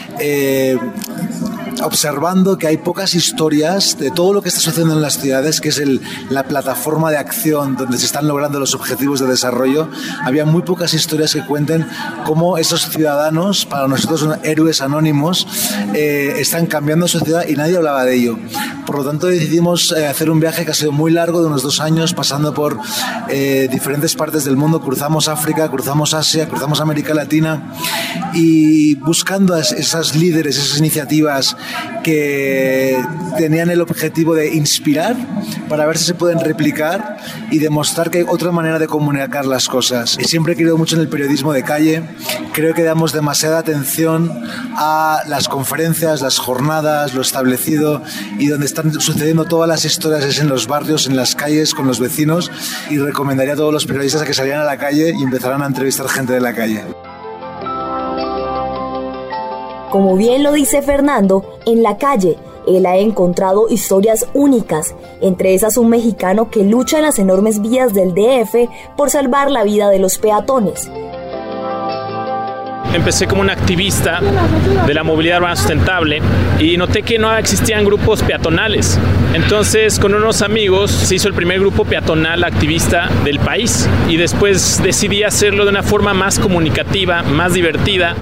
observando que hay pocas historias de todo lo que está sucediendo en las ciudades, que es la plataforma de acción donde se están logrando los objetivos de desarrollo. Había muy pocas historias que cuenten cómo esos ciudadanos, para nosotros son héroes anónimos, están cambiando su ciudad y nadie hablaba de ello. Por lo tanto decidimos hacer un viaje que ha sido muy largo, de unos 2 años, pasando por diferentes partes del mundo. Cruzamos África, cruzamos Asia, cruzamos América Latina, y buscando a esas líderes, esas iniciativas que tenían el objetivo de inspirar para ver si se pueden replicar y demostrar que hay otra manera de comunicar las cosas. Y siempre he creído mucho en el periodismo de calle. Creo que damos demasiada atención a las conferencias, las jornadas, lo establecido, y donde están sucediendo todas las historias es en los barrios, en las calles, con los vecinos, y recomendaría a todos los periodistas a que salieran a la calle y empezaran a entrevistar gente de la calle. Como bien lo dice Fernando, en la calle él ha encontrado historias únicas, entre esas un mexicano que lucha en las enormes vías del DF por salvar la vida de los peatones. Empecé como un activista de la movilidad urbana sustentable y noté que no existían grupos peatonales. Entonces, con unos amigos se hizo el primer grupo peatonal activista del país, y después decidí hacerlo de una forma más comunicativa, más divertida.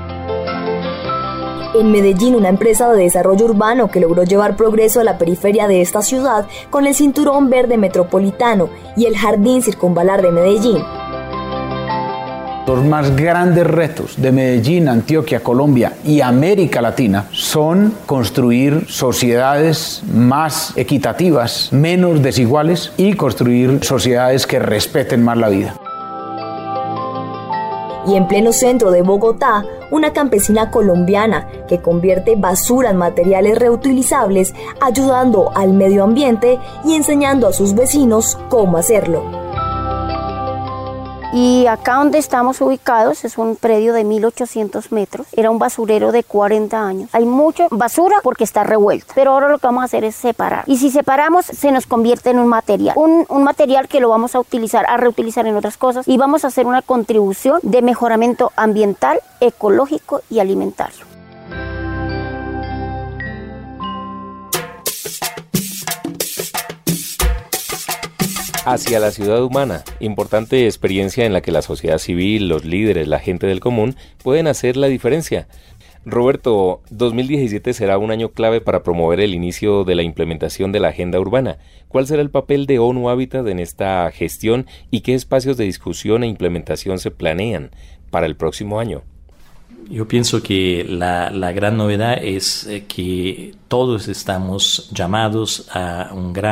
En Medellín, una empresa de desarrollo urbano que logró llevar progreso a la periferia de esta ciudad con el Cinturón Verde Metropolitano y el Jardín Circunvalar de Medellín. Los más grandes retos de Medellín, Antioquia, Colombia y América Latina son construir sociedades más equitativas, menos desiguales, y construir sociedades que respeten más la vida. Y en pleno centro de Bogotá, una campesina colombiana que convierte basura en materiales reutilizables, ayudando al medio ambiente y enseñando a sus vecinos cómo hacerlo. Y acá donde estamos ubicados es un predio de 1800 metros, era un basurero de 40 años. Hay mucha basura porque está revuelta, pero ahora lo que vamos a hacer es separar. Y si separamos, se nos convierte en un material, un material que lo vamos a utilizar, a reutilizar en otras cosas, y vamos a hacer una contribución de mejoramiento ambiental, ecológico y alimentario. Hacia la ciudad humana, importante experiencia en la que la sociedad civil, los líderes, la gente del común pueden hacer la diferencia. Roberto, 2017 será un año clave para promover el inicio de la implementación de la agenda urbana. ¿Cuál será el papel de ONU Habitat en esta gestión y qué espacios de discusión e implementación se planean para el próximo año? Yo pienso que la gran novedad es que todos estamos llamados a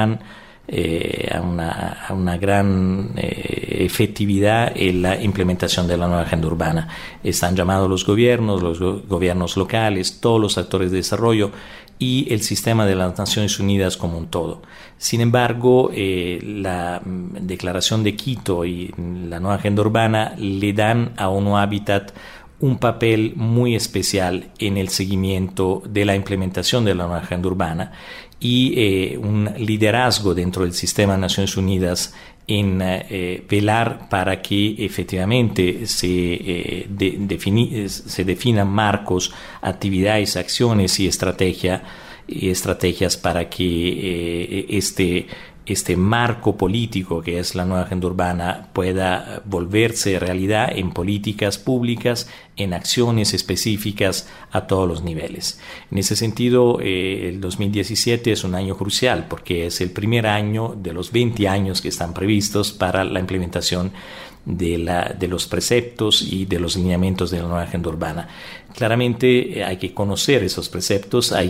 una gran efectividad en la implementación de la nueva agenda urbana. Están llamados los gobiernos locales, todos los actores de desarrollo y el sistema de las Naciones Unidas como un todo. Sin embargo, la Declaración de Quito y la nueva agenda urbana le dan a ONU Habitat un papel muy especial en el seguimiento de la implementación de la nueva agenda urbana y un liderazgo dentro del sistema de Naciones Unidas en velar para que efectivamente se definan marcos, actividades, acciones y estrategias para que este marco político que es la nueva agenda urbana pueda volverse realidad en políticas públicas, en acciones específicas a todos los niveles. En ese sentido, el 2017 es un año crucial porque es el primer año de los 20 años que están previstos para la implementación de los preceptos y de los lineamientos de la nueva agenda urbana. Claramente hay que conocer esos preceptos, hay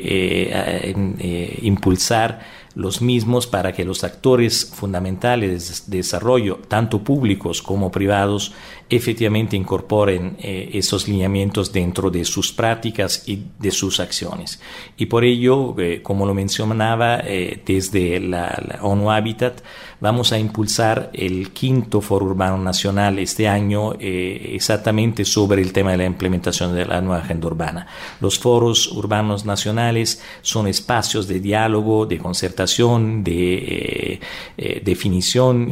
que impulsar los mismos para que los actores fundamentales de desarrollo, tanto públicos como privados, efectivamente incorporen esos lineamientos dentro de sus prácticas y de sus acciones. Y por ello, como lo mencionaba, desde la ONU Habitat, vamos a impulsar el 5º Foro Urbano Nacional este año exactamente sobre el tema de la implementación de la nueva agenda urbana. Los foros urbanos nacionales son espacios de diálogo, de concertación, de definición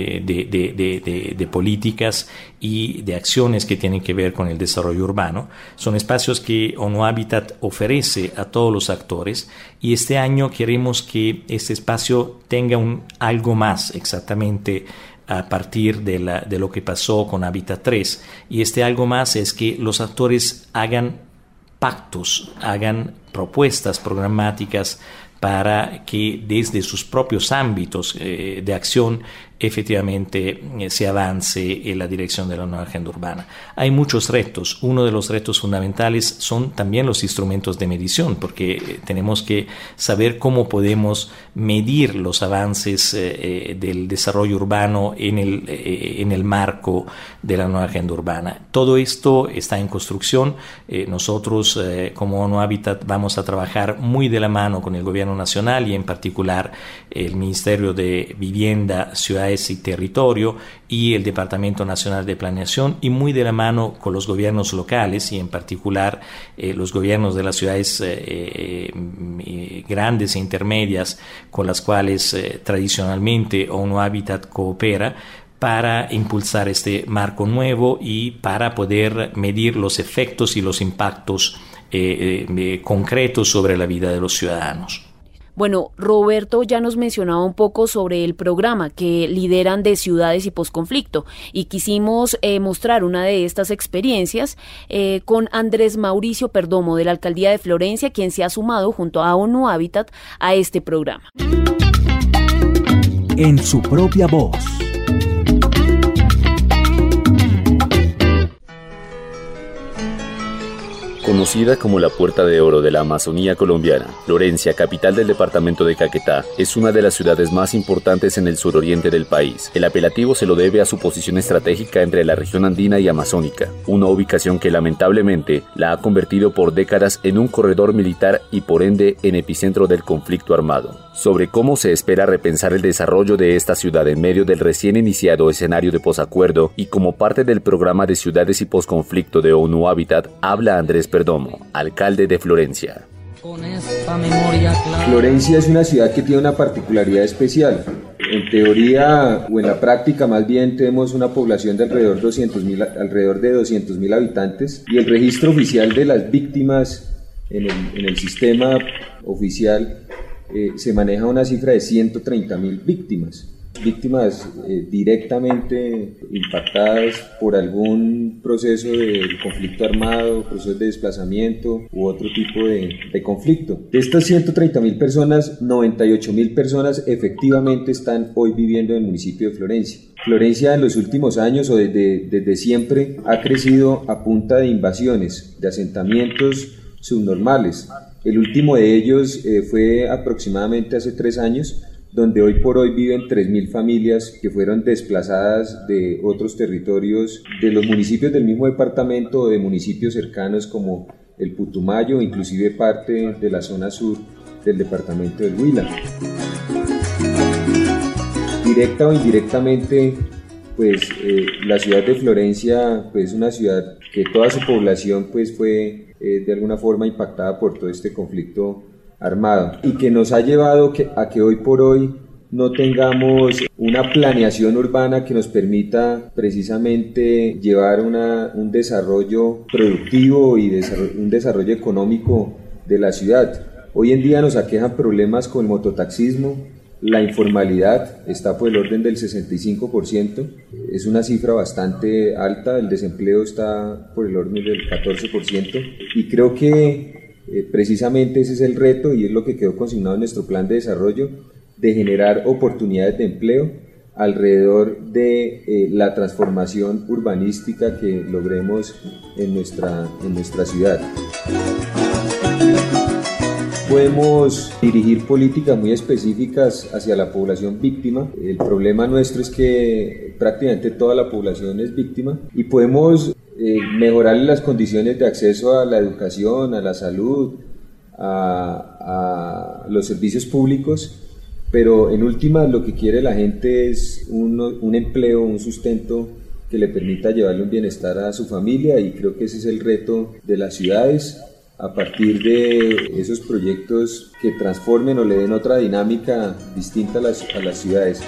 de políticas y de acciones que tienen que ver con el desarrollo urbano. Son espacios que ONU Habitat ofrece a todos los actores y este año queremos que este espacio tenga algo más exactamente a partir de lo que pasó con Habitat 3. Y este algo más es que los actores hagan pactos, hagan propuestas programáticas para que desde sus propios ámbitos de acción efectivamente se avance en la dirección de la nueva agenda urbana. Hay muchos retos. Uno de los retos fundamentales son también los instrumentos de medición, porque tenemos que saber cómo podemos medir los avances del desarrollo urbano en el marco de la nueva agenda urbana. Todo esto está en construcción. Nosotros como ONU Habitat vamos a trabajar muy de la mano con el gobierno nacional y en particular el Ministerio de Vivienda, Ciudades y Territorio y el Departamento Nacional de Planeación y muy de la mano con los gobiernos locales y en particular los gobiernos de las ciudades grandes e intermedias con las cuales tradicionalmente ONU Habitat coopera para impulsar este marco nuevo y para poder medir los efectos y los impactos concretos sobre la vida de los ciudadanos. Bueno, Roberto ya nos mencionaba un poco sobre el programa que lideran de Ciudades y Posconflicto y quisimos mostrar una de estas experiencias con Andrés Mauricio Perdomo de la Alcaldía de Florencia, quien se ha sumado junto a ONU Habitat a este programa. En su propia voz. Conocida como la Puerta de Oro de la Amazonía colombiana, Florencia, capital del departamento de Caquetá, es una de las ciudades más importantes en el suroriente del país. El apelativo se lo debe a su posición estratégica entre la región andina y amazónica, una ubicación que lamentablemente la ha convertido por décadas en un corredor militar y por ende en epicentro del conflicto armado. Sobre cómo se espera repensar el desarrollo de esta ciudad en medio del recién iniciado escenario de posacuerdo y como parte del programa de Ciudades y Posconflicto de ONU Habitat, habla Andrés Perdomo, alcalde de Florencia. Florencia es una ciudad que tiene una particularidad especial. En teoría, o en la práctica más bien, tenemos una población de alrededor de 200.000 habitantes y el registro oficial de las víctimas en el sistema oficial se maneja una cifra de 130.000 víctimas directamente impactadas por algún proceso de conflicto armado, proceso de desplazamiento u otro tipo de conflicto. De estas 130.000 personas, 98.000 personas efectivamente están hoy viviendo en el municipio de Florencia. Florencia en los últimos años o desde siempre ha crecido a punta de invasiones, de asentamientos subnormales. El último de ellos fue aproximadamente hace 3 años, donde hoy por hoy viven 3.000 familias que fueron desplazadas de otros territorios, de los municipios del mismo departamento o de municipios cercanos como el Putumayo, inclusive parte de la zona sur del departamento del Huila. Directa o indirectamente, pues la ciudad de Florencia pues, es una ciudad que toda su población pues, fue de alguna forma impactada por todo este conflicto armado y que nos ha llevado a que hoy por hoy no tengamos una planeación urbana que nos permita precisamente llevar un desarrollo productivo y un desarrollo económico de la ciudad. Hoy en día nos aquejan problemas con el mototaxismo, la informalidad está por el orden del 65%, es una cifra bastante alta, el desempleo está por el orden del 14% y creo que precisamente ese es el reto y es lo que quedó consignado en nuestro plan de desarrollo, de generar oportunidades de empleo alrededor de la transformación urbanística que logremos en nuestra ciudad. Podemos dirigir políticas muy específicas hacia la población víctima. El problema nuestro es que prácticamente toda la población es víctima y podemos mejorar las condiciones de acceso a la educación, a la salud, a los servicios públicos, pero en última lo que quiere la gente es un empleo, un sustento que le permita llevarle un bienestar a su familia y creo que ese es el reto de las ciudades a partir de esos proyectos que transformen o le den otra dinámica distinta a las ciudades.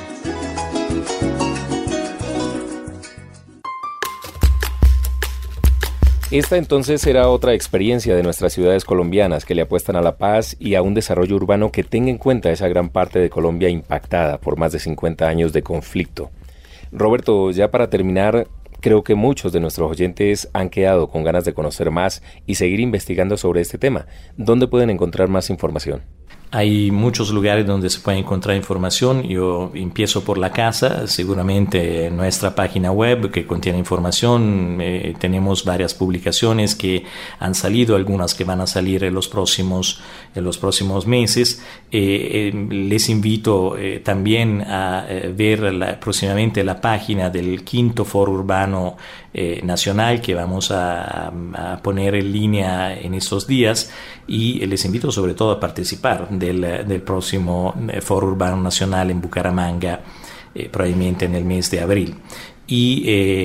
Esta entonces será otra experiencia de nuestras ciudades colombianas que le apuestan a la paz y a un desarrollo urbano que tenga en cuenta esa gran parte de Colombia impactada por más de 50 años de conflicto. Roberto, ya para terminar, creo que muchos de nuestros oyentes han quedado con ganas de conocer más y seguir investigando sobre este tema. ¿Dónde pueden encontrar más información? Hay muchos lugares donde se puede encontrar información. Yo empiezo por la casa, seguramente en nuestra página web que contiene información. Tenemos varias publicaciones que han salido, algunas que van a salir en los próximos meses. Les invito también a ver próximamente la página del 5º Foro Urbano Nacional que vamos a poner en línea en estos días y les invito sobre todo a participar del próximo Foro Urbano Nacional en Bucaramanga, probablemente en el mes de abril. Y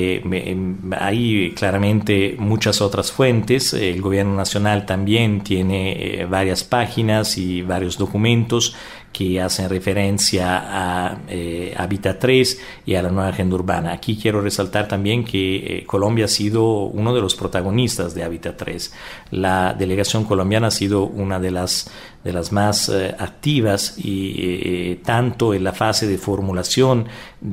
hay claramente muchas otras fuentes. El gobierno nacional también tiene varias páginas y varios documentos que hacen referencia a Hábitat 3 y a la nueva agenda urbana. Aquí quiero resaltar también que Colombia ha sido uno de los protagonistas de Hábitat 3. La delegación colombiana ha sido una de las más activas y tanto en la fase de formulación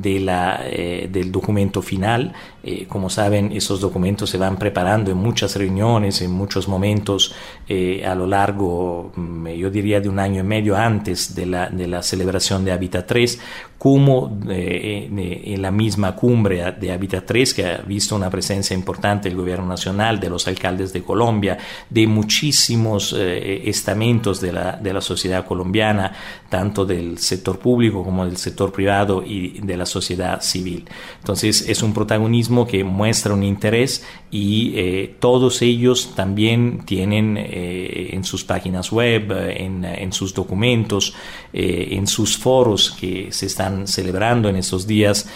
del documento final. Como saben, esos documentos se van preparando en muchas reuniones, en muchos momentos a lo largo, yo diría, de un año y medio antes de la celebración de Hábitat 3, como en la misma cumbre de Hábitat 3, que ha visto una presencia importante del gobierno nacional, de los alcaldes de Colombia, de muchísimos estamentos de la sociedad colombiana, tanto del sector público como del sector privado y de la sociedad civil. Entonces es un protagonismo que muestra un interés y todos ellos también tienen en sus páginas web, en sus documentos, en sus foros que se están celebrando en estos días,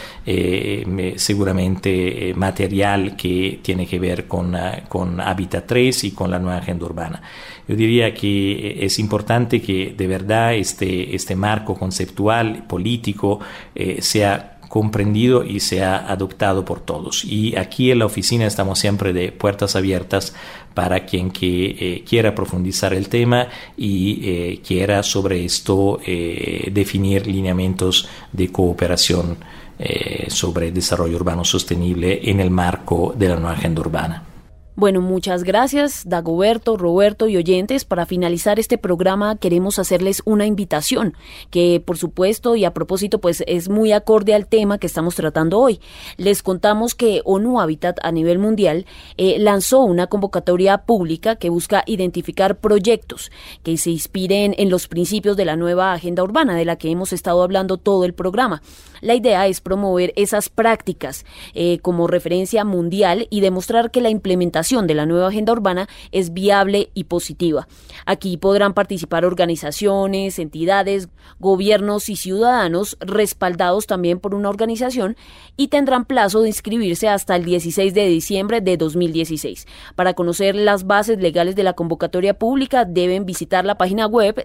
seguramente material que tiene que ver con Hábitat 3 y con la nueva agenda urbana. Yo diría que es importante que de verdad este marco conceptual, político, sea comprendido y sea adoptado por todos. Y aquí en la oficina estamos siempre de puertas abiertas para quien quiera profundizar el tema y quiera sobre esto definir lineamientos de cooperación sobre desarrollo urbano sostenible en el marco de la nueva agenda urbana. Bueno, muchas gracias, Dagoberto, Roberto y oyentes. Para finalizar este programa queremos hacerles una invitación que, por supuesto, y a propósito, pues es muy acorde al tema que estamos tratando hoy. Les contamos que ONU Habitat a nivel mundial lanzó una convocatoria pública que busca identificar proyectos que se inspiren en los principios de la nueva agenda urbana de la que hemos estado hablando todo el programa. La idea es promover esas prácticas como referencia mundial y demostrar que la implementación de la nueva agenda urbana es viable y positiva. Aquí podrán participar organizaciones, entidades, gobiernos y ciudadanos respaldados también por una organización y tendrán plazo de inscribirse hasta el 16 de diciembre de 2016. Para conocer las bases legales de la convocatoria pública deben visitar la página web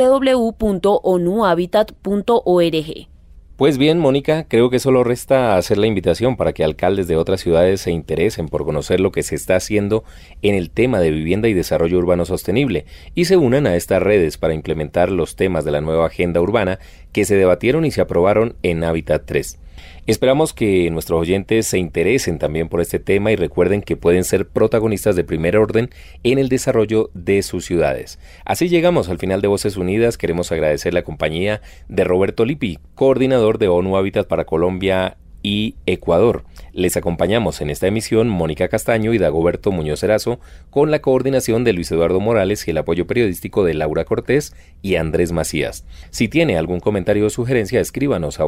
www.onuhabitat.org. Pues bien, Mónica, creo que solo resta hacer la invitación para que alcaldes de otras ciudades se interesen por conocer lo que se está haciendo en el tema de vivienda y desarrollo urbano sostenible y se unan a estas redes para implementar los temas de la nueva agenda urbana que se debatieron y se aprobaron en Hábitat 3. Esperamos que nuestros oyentes se interesen también por este tema y recuerden que pueden ser protagonistas de primer orden en el desarrollo de sus ciudades. Así llegamos al final de Voces Unidas. Queremos agradecer la compañía de Roberto Lippi, coordinador de ONU Hábitat para Colombia y Ecuador. Les acompañamos en esta emisión Mónica Castaño y Dagoberto Muñoz Erazo, con la coordinación de Luis Eduardo Morales y el apoyo periodístico de Laura Cortés y Andrés Macías. Si tiene algún comentario o sugerencia, escríbanos a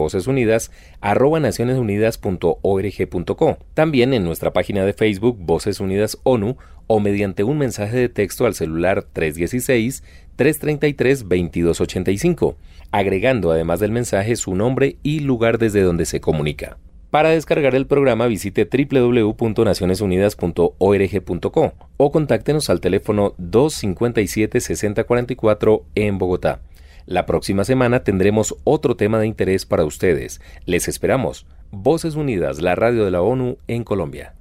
vocesunidas@nacionesunidas.org.co. También en nuestra página de Facebook Voces Unidas ONU o mediante un mensaje de texto al celular 316-333-2285, agregando además del mensaje su nombre y lugar desde donde se comunica. Para descargar el programa visite www.nacionesunidas.org.co o contáctenos al teléfono 257-6044 en Bogotá. La próxima semana tendremos otro tema de interés para ustedes. Les esperamos. Voces Unidas, la radio de la ONU en Colombia.